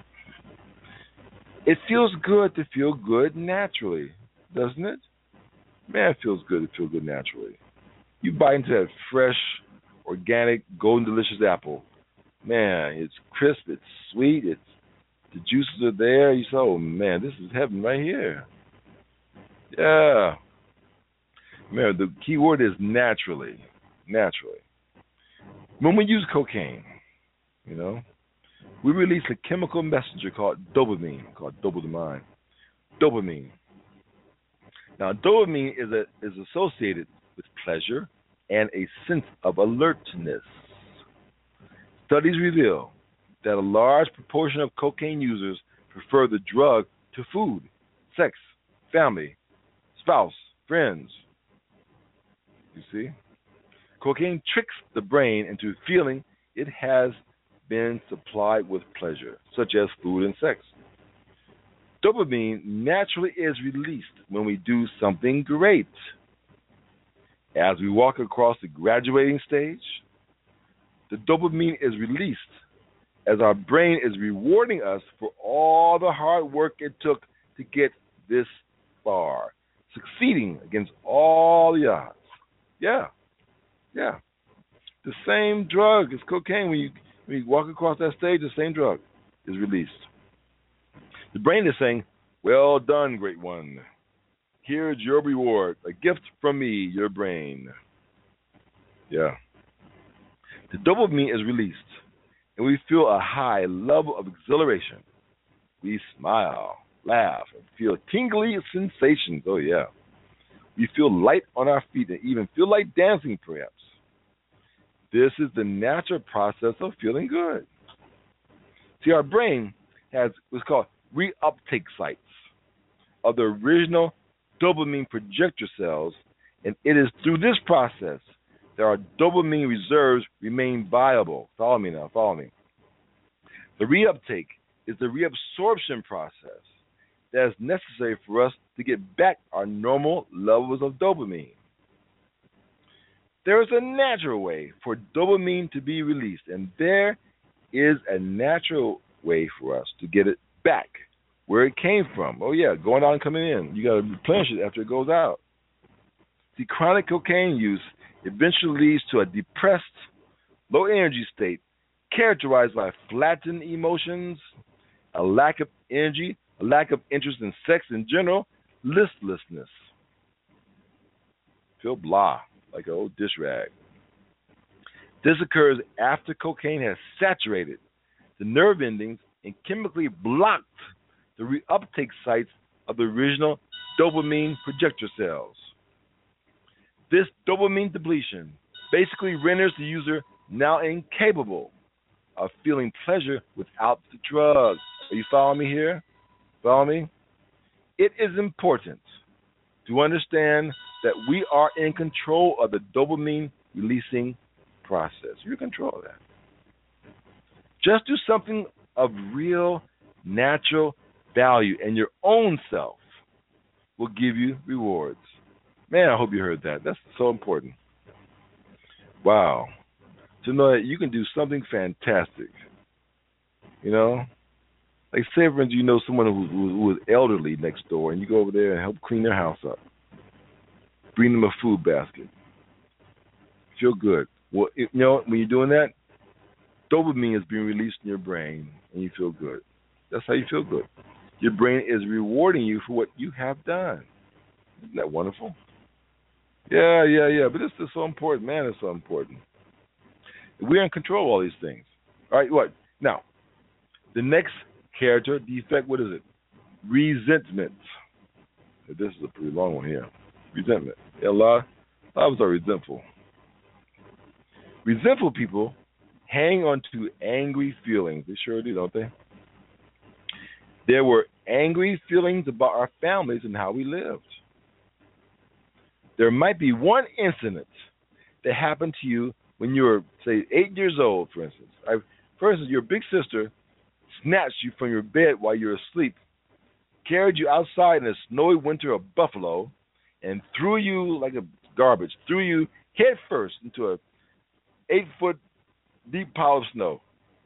It feels good to feel good naturally, doesn't it? Man, it feels good to feel good naturally. You bite into that fresh, organic, golden delicious apple. Man, it's crisp, it's sweet, it's the juices are there. You say, oh man, this is heaven right here. Yeah. Man, the key word is naturally. Naturally. When we use cocaine, you know, we release a chemical messenger called dopamine, called dopamine. Dopamine. Now, dopamine is a, is associated with pleasure and a sense of alertness. Studies reveal that a large proportion of cocaine users prefer the drug to food, sex, family, spouse, friends. You see? Cocaine tricks the brain into feeling it has been supplied with pleasure, such as food and sex. Dopamine naturally is released when we do something great. As we walk across the graduating stage, the dopamine is released as our brain is rewarding us for all the hard work it took to get this far, succeeding against all the odds. Yeah, yeah. The same drug as cocaine, when you, when you walk across that stage, the same drug is released. The brain is saying, well done, great one. Here's your reward, a gift from me, your brain. Yeah. The dopamine is released and we feel a high level of exhilaration. We smile, laugh, and feel tingly sensations. Oh, yeah. We feel light on our feet and even feel like dancing, perhaps. This is the natural process of feeling good. See, our brain has what's called reuptake sites of the original dopamine projector cells, and it is through this process that our dopamine reserves remain viable. Follow me now, follow me. The reuptake is the reabsorption process that is necessary for us to get back our normal levels of dopamine. There is a natural way for dopamine to be released, and there is a natural way for us to get it back where it came from. Oh, yeah, going out and coming in. You got to replenish it after it goes out. The chronic cocaine use eventually leads to a depressed, low-energy state characterized by flattened emotions, a lack of energy, a lack of interest in sex in general, listlessness. Feel blah, like an old dish rag. This occurs after cocaine has saturated the nerve endings and chemically blocked the reuptake sites of the original dopamine projector cells. This dopamine depletion basically renders the user now incapable of feeling pleasure without the drugs. Are you following me here? Follow me? It is important to understand that we are in control of the dopamine releasing process. You're in control of that. Just do something of real, natural value, and your own self will give you rewards. Man, I hope you heard that. That's so important. Wow. To know that you can do something fantastic. You know? Like, say, for instance, you know someone who, who, who is elderly next door, and you go over there and help clean their house up. Bring them a food basket. Feel good. Well, it, you know, when you're doing that, dopamine is being released in your brain, and you feel good. That's how you feel good. Your brain is rewarding you for what you have done. Isn't that wonderful? Yeah, yeah, yeah. But this is so important. Man, it's so important. We're in control of all these things. All right, what? Now, the next character defect, what is it? Resentment. This is a pretty long one here. Resentment. Yeah, a lot, a lot of us are resentful. Resentful people hang on to angry feelings. They sure do, don't they? There were angry feelings about our families and how we lived. There might be one incident that happened to you when you were, say, eight years old, for instance. I, for instance, your big sister snatched you from your bed while you were asleep, carried you outside in the snowy winter of Buffalo, and threw you like a garbage, threw you head first into a eight-foot deep pile of snow.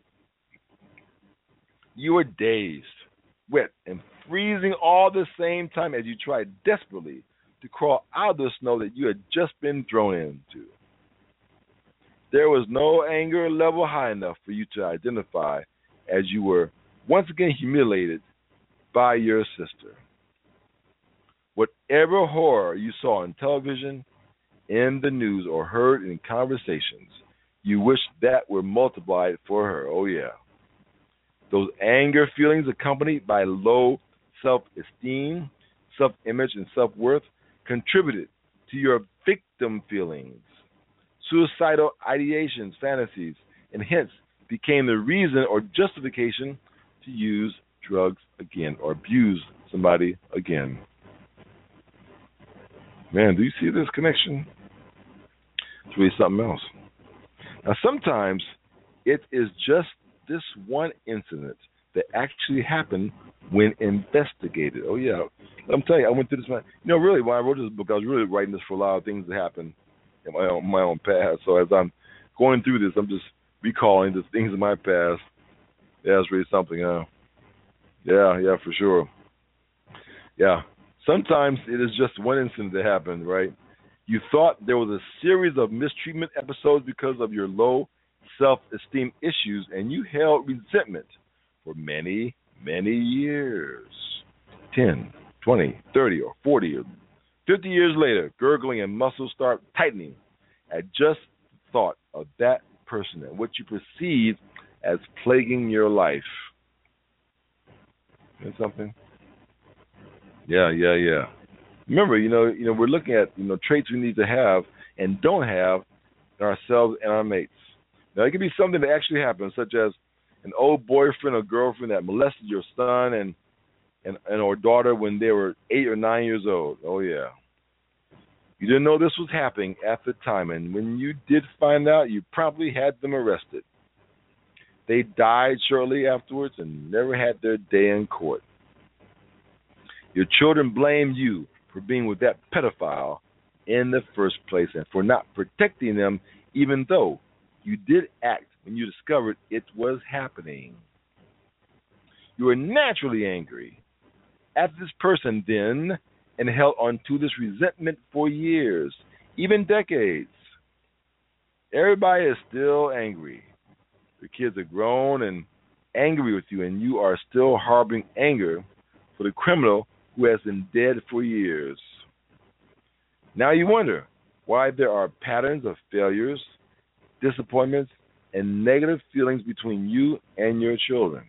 You were dazed, wet, and freezing all at the same time as you tried desperately to crawl out of the snow that you had just been thrown into. There was no anger level high enough for you to identify as you were once again humiliated by your sister. Whatever horror you saw on television, in the news, or heard in conversations, you wish that were multiplied for her. Oh, yeah. Those anger feelings accompanied by low self-esteem, self-image, and self-worth contributed to your victim feelings, suicidal ideations, fantasies, and hence became the reason or justification to use drugs again or abuse somebody again. Man, do you see this connection? It's really something else. Now, sometimes it is just this one incident that actually happened when investigated. Oh, yeah. I'm telling you, I went through this. You know, really, when I wrote this book, I was really writing this for a lot of things that happened in my own, my own past. So as I'm going through this, I'm just recalling the things in my past. Yeah, it's really something, huh? Yeah, yeah, for sure. Yeah. Sometimes it is just one incident that happened, right? You thought there was a series of mistreatment episodes because of your low self-esteem issues, and you held resentment for many, many years. ten, twenty, thirty, or forty, or fifty years later, gurgling and muscles start tightening at just thought of that person and what you perceived as plaguing your life. Is something? Yeah, yeah, yeah. Remember, you know, you know, we're looking at you know traits we need to have and don't have in ourselves and our mates. Now, it could be something that actually happens, such as an old boyfriend or girlfriend that molested your son and and, and or daughter when they were eight or nine years old. Oh yeah. You didn't know this was happening at the time, and when you did find out, you promptly had them arrested. They died shortly afterwards and never had their day in court. Your children blamed you for being with that pedophile in the first place and for not protecting them, even though you did act when you discovered it was happening. You were naturally angry at this person then and held on to this resentment for years, even decades. Everybody is still angry. The kids are grown and angry with you, and you are still harboring anger for the criminal who has been dead for years. Now you wonder why there are patterns of failures, disappointments, and negative feelings between you and your children.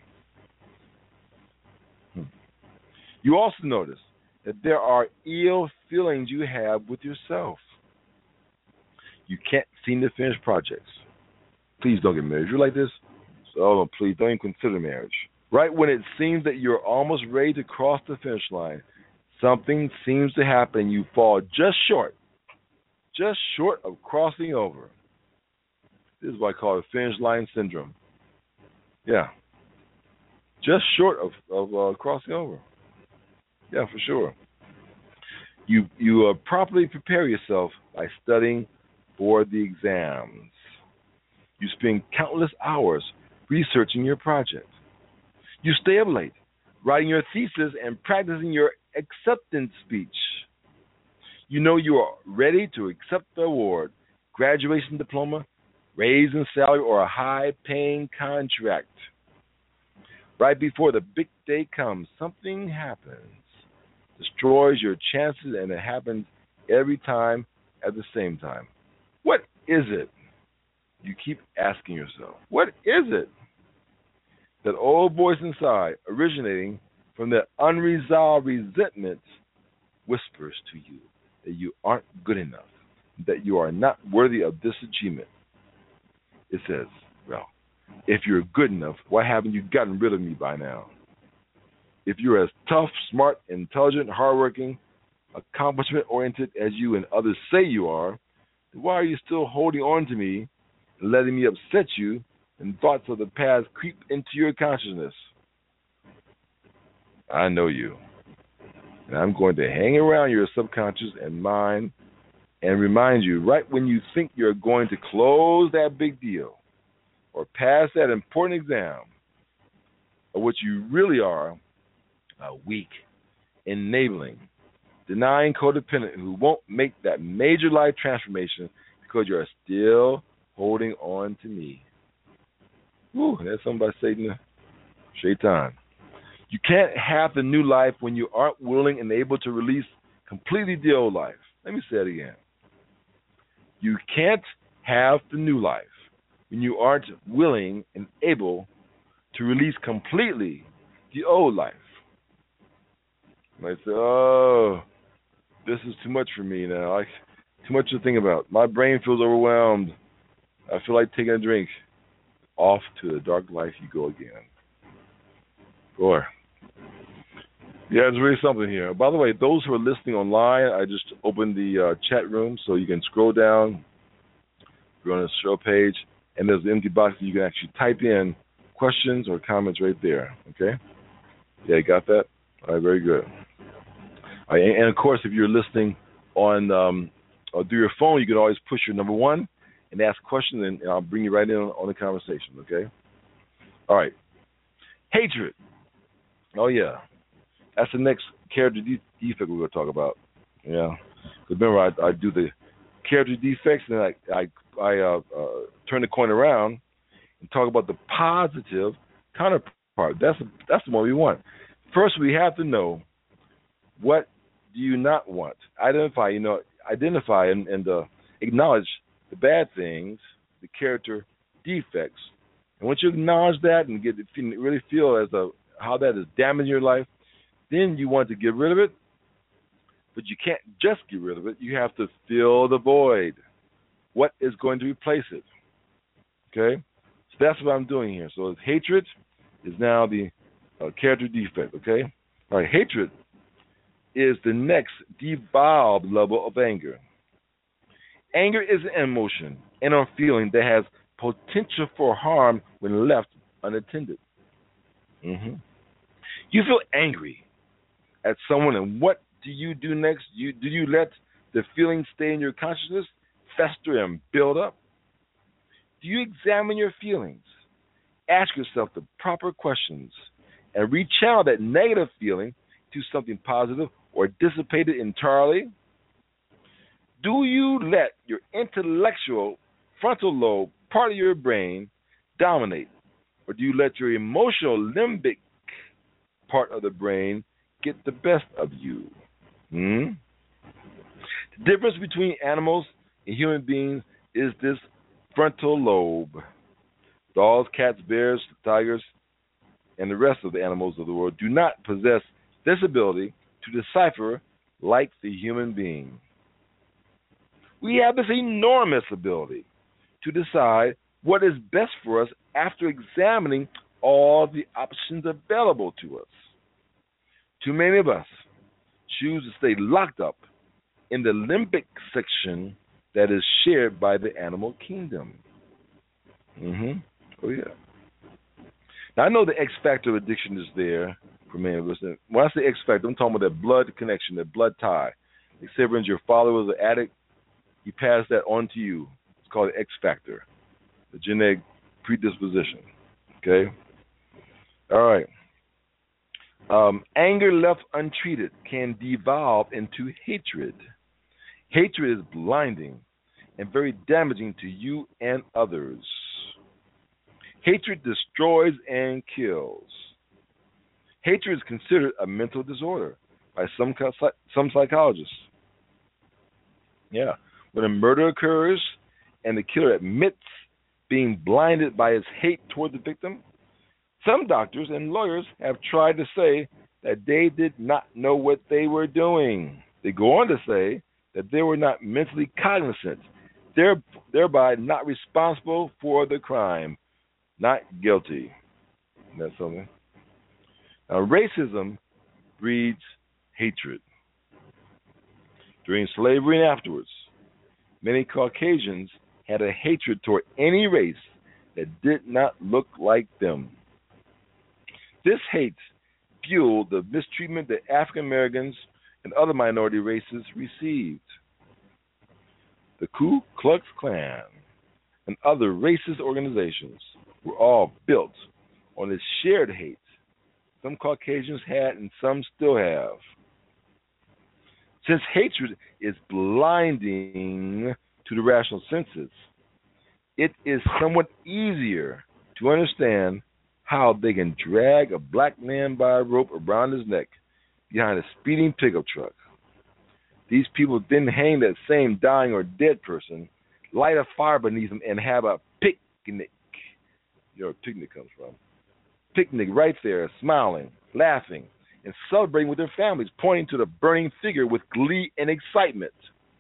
Hmm. You also notice that there are ill feelings you have with yourself. You can't seem to finish projects. Please don't get married. If you're like this, so please don't even consider marriage. Right when it seems that you're almost ready to cross the finish line, something seems to happen. You fall just short, just short of crossing over. This is what I call the finish line syndrome. Yeah, just short of, of uh, crossing over. Yeah, for sure. You you uh, properly prepare yourself by studying for the exams. You spend countless hours researching your project. You stay up late, writing your thesis and practicing your acceptance speech. You know you are ready to accept the award, graduation diploma, raise in salary, or a high-paying contract. Right before the big day comes, something happens, destroys your chances, and it happens every time at the same time. What is it? You keep asking yourself, what is it? That old voice inside, originating from that unresolved resentment, whispers to you that you aren't good enough, that you are not worthy of this achievement. It says, well, if you're good enough, why haven't you gotten rid of me by now? If you're as tough, smart, intelligent, hardworking, accomplishment-oriented as you and others say you are, then why are you still holding on to me and letting me upset you and thoughts of the past creep into your consciousness? I know you. And I'm going to hang around your subconscious and mind and remind you right when you think you're going to close that big deal or pass that important exam, of what you really are, a weak, enabling, denying codependent who won't make that major life transformation because you're still holding on to me. Woo, that's something by Satan, Shaitan. You can't have the new life when you aren't willing and able to release completely the old life. Let me say it again. You can't have the new life when you aren't willing and able to release completely the old life. You might say, oh, this is too much for me now. I, too much to think about. My brain feels overwhelmed. I feel like taking a drink. Off to the dark life you go again. Boy. Yeah, there's really something here. By the way, those who are listening online, I just opened the uh, chat room so you can scroll down. We're on the show page, and there's an empty box that you can actually type in questions or comments right there. Okay? Yeah, you got that? All right, very good. All right, and, and, of course, if you're listening on um, or through your phone, you can always push your number one and ask questions, and I'll bring you right in on, on the conversation, okay? All right. Hatred. Oh, yeah. That's the next character de- defect we're going to talk about. Yeah. Because remember, I, I do the character defects, and I, I, I uh, uh, turn the coin around and talk about the positive counterpart. That's, that's the one we want. First, we have to know, what do you not want? Identify, you know, identify and, and uh, acknowledge the bad things, the character defects, And once you acknowledge that and get really feel as a how that is damaging your life, then you want to get rid of it. But you can't just get rid of it. You have to fill the void. What is going to replace it? Okay? So that's what I'm doing here. So hatred is now the uh, character defect. Okay? All right, hatred is the next devolved level of anger. Anger is an emotion and a feeling that has potential for harm when left unattended. Mm-hmm. You feel angry at someone, and what do you do next? You, do you let the feeling stay in your consciousness, fester and build up? Do you examine your feelings, ask yourself the proper questions, and rechannel that negative feeling to something positive or dissipate it entirely? Do you let your intellectual frontal lobe, part of your brain, dominate? Or do you let your emotional limbic part of the brain get the best of you? Hmm? The difference between animals and human beings is this frontal lobe. Dogs, cats, bears, tigers, and the rest of the animals of the world do not possess this ability to decipher like the human being. We have this enormous ability to decide what is best for us after examining all the options available to us. Too many of us choose to stay locked up in the limbic section that is shared by the animal kingdom. Mm-hmm. Oh, yeah. Now, I know the X factor of addiction is there for many of us. When I say X factor, I'm talking about that blood connection, that blood tie. Like, say, for instance, your father was an addict, he passed that on to you. It's called the X factor, the genetic predisposition. Okay? All right. Um, anger left untreated can devolve into hatred. Hatred is blinding and very damaging to you and others. Hatred destroys and kills. Hatred is considered a mental disorder by some some psychologists. Yeah. When a murder occurs and the killer admits being blinded by his hate toward the victim, some doctors and lawyers have tried to say that they did not know what they were doing. They go on to say that they were not mentally cognizant, thereby not responsible for the crime, not guilty. Isn't that something? Now, racism breeds hatred. During slavery and afterwards, many Caucasians had a hatred toward any race that did not look like them. This hate fueled the mistreatment that African Americans and other minority races received. The Ku Klux Klan and other racist organizations were all built on this shared hate some Caucasians had and some still have. Since hatred is blinding to the rational senses, it is somewhat easier to understand how they can drag a black man by a rope around his neck behind a speeding pickup truck. These people then hang that same dying or dead person, light a fire beneath them, and have a picnic. You know where picnic comes from. Picnic right there, smiling, laughing, and celebrating with their families, pointing to the burning figure with glee and excitement.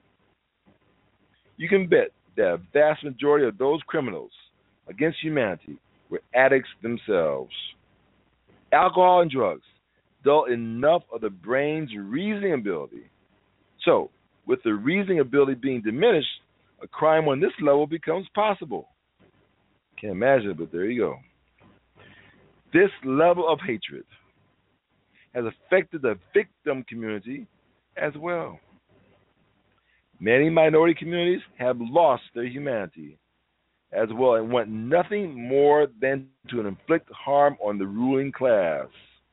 You can bet that a vast majority of those criminals against humanity were addicts themselves. Alcohol and drugs dull enough of the brain's reasoning ability. So, with the reasoning ability being diminished, a crime on this level becomes possible. Can't imagine it, but there you go. This level of hatred has affected the victim community as well. Many minority communities have lost their humanity as well and want nothing more than to inflict harm on the ruling class.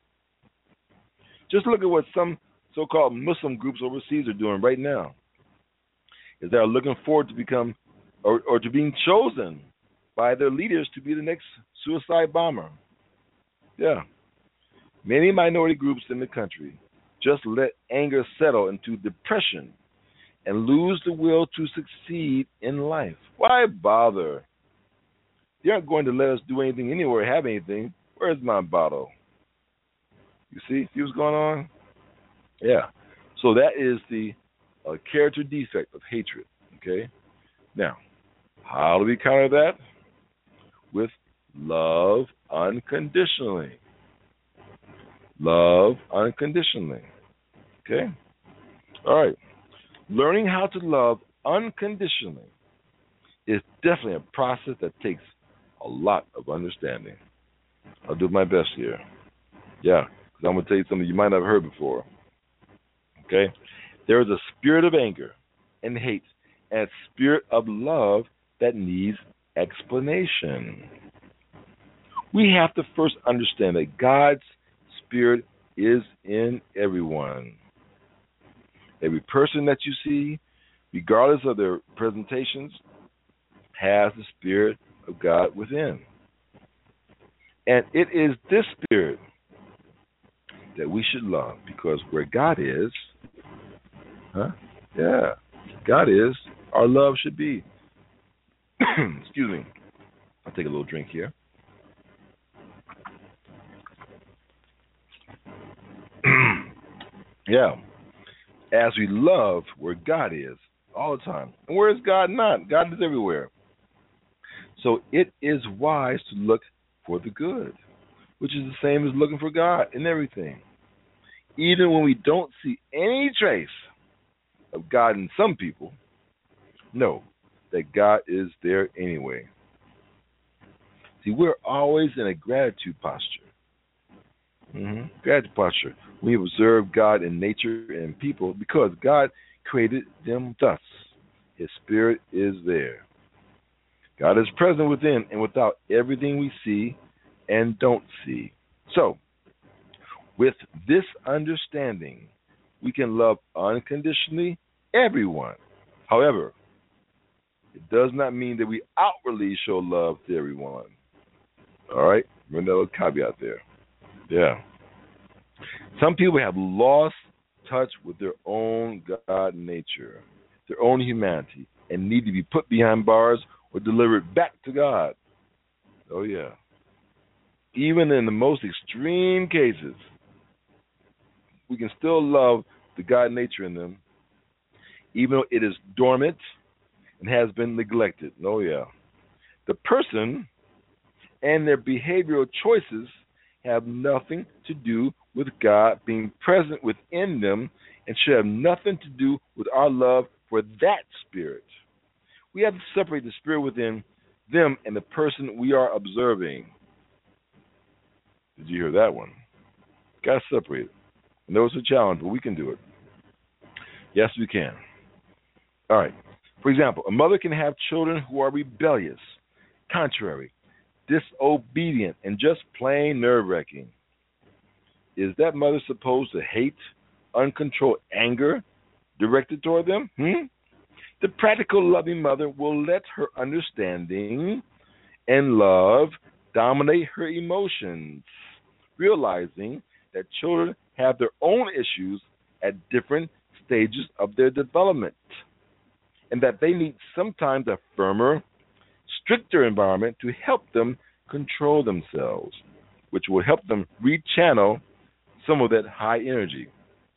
Just look at what some so-called Muslim groups overseas are doing right now. Is they are looking forward to become or, or to being chosen by their leaders to be the next suicide bomber. Yeah. Many minority groups in the country just let anger settle into depression and lose the will to succeed in life. Why bother? They aren't going to let us do anything anywhere, have anything. Where's my bottle? You see? See what's going on? Yeah. So that is the uh, character defect of hatred. Okay? Now, how do we counter that? With love unconditionally. Love unconditionally. Okay? All right. Learning how to love unconditionally is definitely a process that takes a lot of understanding. I'll do my best here. Yeah, because I'm going to tell you something you might not have heard before. Okay? There is a spirit of anger and hate and a spirit of love that needs explanation. We have to first understand that God's spirit is in everyone. Every person that you see, regardless of their presentations, has the Spirit of God within. And it is this Spirit that we should love, because where God is, huh? Yeah, God is, our love should be. Excuse me. I'll take a little drink here. Yeah. As we love where God is all the time. And where is God not? God is everywhere. So it is wise to look for the good, which is the same as looking for God in everything. Even when we don't see any trace of God in some people, know that God is there anyway. See, we're always in a gratitude posture. Mm-hmm. Gratitude posture. We observe God in nature and people because God created them thus. His Spirit is there. God is present within and without everything we see and don't see. So, with this understanding, we can love unconditionally everyone. However, it does not mean that we outwardly show love to everyone. All right? Remember that little caveat there. Yeah. Some people have lost touch with their own God nature, their own humanity, and need to be put behind bars or delivered back to God. Oh, yeah. Even in the most extreme cases, we can still love the God nature in them, even though it is dormant and has been neglected. Oh, yeah. The person and their behavioral choices have nothing to do with God being present within them and should have nothing to do with our love for that spirit. We have to separate the spirit within them and the person we are observing. Did you hear that one? Got to separate it. I know it's a challenge, but we can do it. Yes, we can. All right. For example, a mother can have children who are rebellious, contrary, disobedient, and just plain nerve-wracking. Is that mother supposed to hate uncontrolled anger directed toward them? Hmm? The practical, loving mother will let her understanding and love dominate her emotions, realizing that children have their own issues at different stages of their development, and that they need sometimes a firmer, stricter environment to help them control themselves, which will help them rechannel some of that high energy.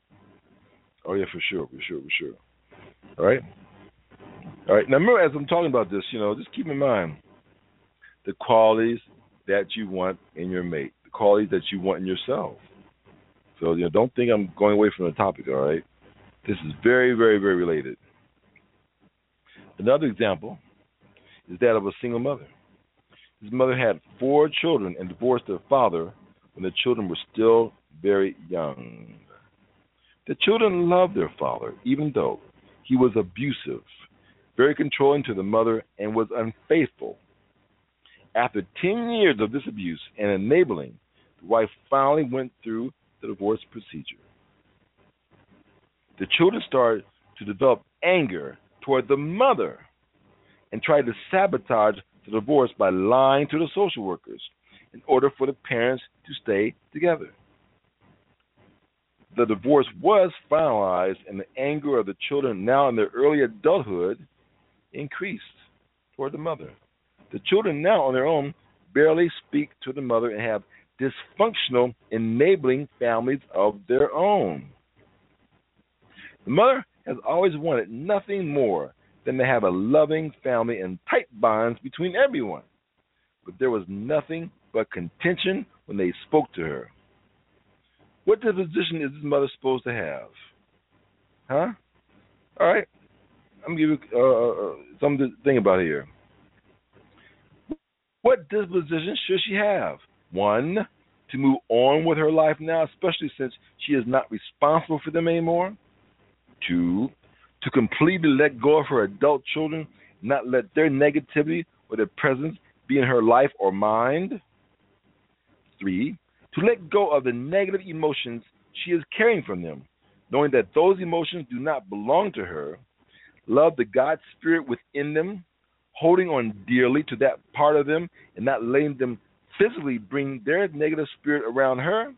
Oh, yeah, for sure, for sure, for sure. All right? All right, now remember, as I'm talking about this, you know, just keep in mind the qualities that you want in your mate, the qualities that you want in yourself. So, you know, don't think I'm going away from the topic, all right? This is very, very, very related. Another example is that of a single mother. His mother had four children and divorced her father when the children were still very young. The children loved their father, even though he was abusive, very controlling to the mother, and was unfaithful. After ten years of this abuse and enabling, the wife finally went through the divorce procedure. The children started to develop anger toward the mother and tried to sabotage the divorce by lying to the social workers in order for the parents to stay together. The divorce was finalized, and the anger of the children, now in their early adulthood, increased toward the mother. The children now, on their own, barely speak to the mother and have dysfunctional, enabling families of their own. The mother has always wanted nothing more than to have a loving family and tight bonds between everyone. But there was nothing but contention when they spoke to her. What disposition is this mother supposed to have? Huh? All right. I'm going to give you uh, uh, something to think about here. What disposition should she have? One, to move on with her life now, especially since she is not responsible for them anymore. Two, to completely let go of her adult children, not let their negativity or their presence be in her life or mind. Three, to let go of the negative emotions she is carrying from them, knowing that those emotions do not belong to her. Love the God Spirit within them, holding on dearly to that part of them and not letting them physically bring their negative spirit around her.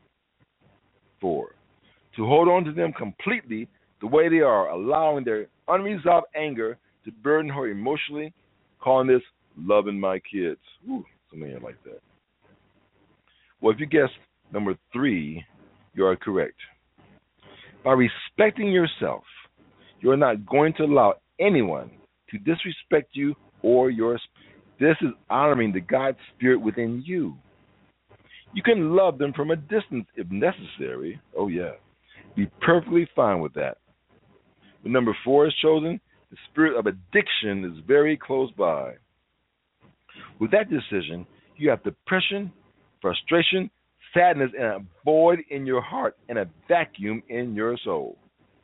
Four, to hold on to them completely the way they are, allowing their unresolved anger to burden her emotionally, calling this loving my kids. Ooh, something like that. Well, if you guessed number three, you are correct. By respecting yourself, you are not going to allow anyone to disrespect you or your spirit. This is honoring the God Spirit within you. You can love them from a distance if necessary. Oh, yeah. Be perfectly fine with that. When number four is chosen, the spirit of addiction is very close by. With that decision, you have depression, frustration, sadness, and a void in your heart and a vacuum in your soul.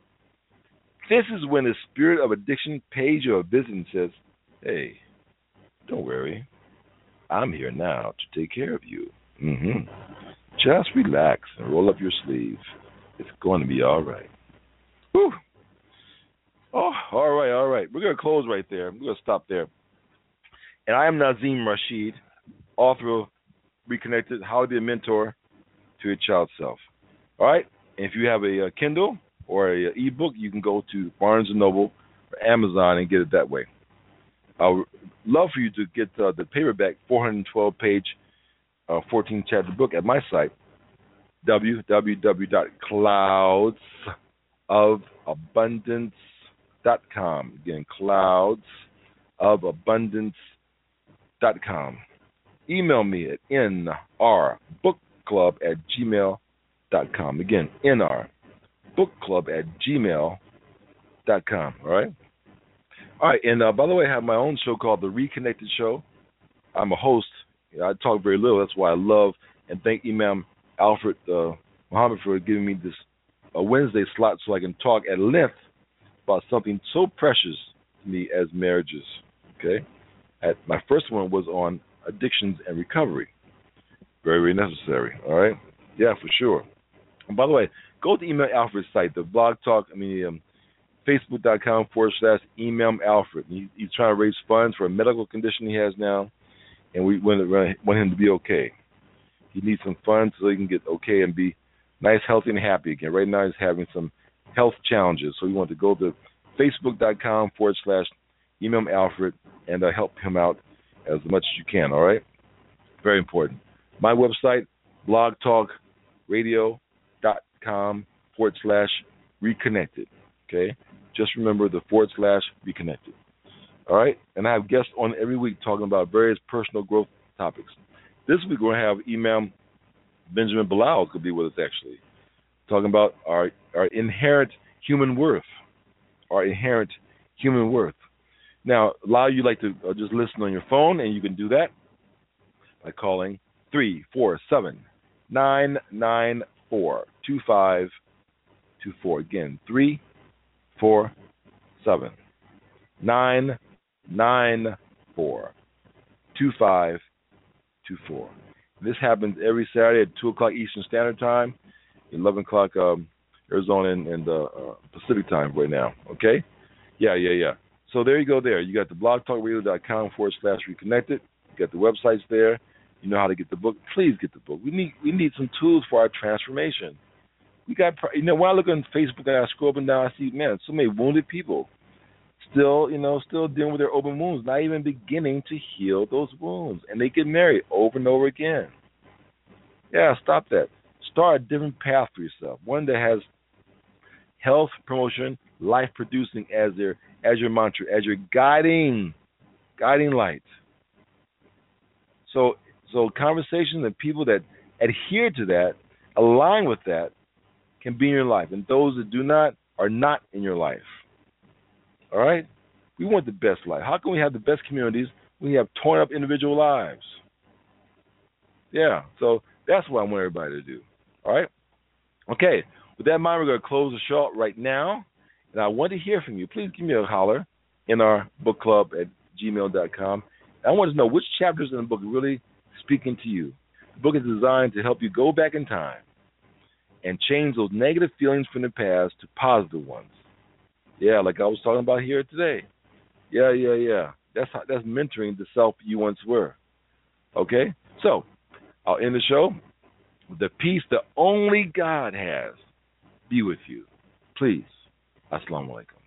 This is when the spirit of addiction pays you a visit and says, hey, don't worry, I'm here now to take care of you. Mm-hmm. Just relax and roll up your sleeve. It's going to be all right. Whew. Oh, all right, all right. We're going to close right there. We're going to stop there. And I am Nazim Rashid, author of Reconnected, How to Be a Mentor to Your Child Self. All right? And if you have a, a Kindle or an e-book, you can go to Barnes and Noble or Amazon and get it that way. I would love for you to get uh, the paperback four hundred twelve page, uh, fourteen chapter book at my site, w w w dot clouds of abundance dot com. Again, clouds of abundance dot com. Email me at n r book club at gmail dot com. Again, n r book club at gmail dot com. All right? All right, and uh, by the way, I have my own show called The Reconnected Show. I'm a host. I talk very little. That's why I love and thank Imam Alfred uh, Muhammad for giving me this uh, Wednesday slot so I can talk at length about something so precious to me as marriages. Okay, at, my first one was on addictions and recovery. Very, very necessary. All right, yeah, for sure. And by the way, go to Imam Alfred's site, the Blog Talk. I mean. Um, Facebook.com forward slash Imam Alfred. He, he's trying to raise funds for a medical condition he has now, and we want, want him to be okay. He needs some funds so he can get okay and be nice, healthy, and happy again. Right now he's having some health challenges, so we want to go to Facebook.com forward slash Imam Alfred and uh, help him out as much as you can, all right? Very important. My website, blogtalkradio.com forward slash reconnected, okay? Just remember the forward slash reconnected. All right? And I have guests on every week talking about various personal growth topics. This week we're going to have Imam Benjamin Bilal could be with us actually, talking about our, our inherent human worth, our inherent human worth. Now, a lot of you like to uh, just listen on your phone, and you can do that by calling three four seven, nine nine four, two five two four. Again, three four seven nine nine four two five two four. This happens every Saturday at two o'clock Eastern Standard Time, eleven o'clock um, Arizona and, and uh, uh, Pacific Time right now. Okay? Yeah, yeah, yeah. So there you go. There you got the blogtalkradio.com forward slash reconnected. You got the websites there. You know how to get the book. Please get the book. We need we need some tools for our transformation. We got, you know, when I look on Facebook and I scroll up and down, I see, man, so many wounded people. still, you know, still dealing with their open wounds, not even beginning to heal those wounds. And they get married over and over again. Yeah, stop that. Start a different path for yourself, one that has health promotion, life producing as their as your mantra, as your guiding guiding light. So so conversations and people that adhere to that, align with that, can be in your life. And those that do not are not in your life. All right? We want the best life. How can we have the best communities when we have torn up individual lives? Yeah, so that's what I want everybody to do. All right? Okay, with that in mind, we're going to close the show right now. And I want to hear from you. Please give me a holler in our book club at gmail dot com. I want to know which chapters in the book are really speaking to you. The book is designed to help you go back in time and change those negative feelings from the past to positive ones. Yeah, like I was talking about here today. Yeah, yeah, yeah. That's how, that's mentoring the self you once were. Okay? So, I'll end the show with the peace that only God has be with you. Please. Assalamu alaikum.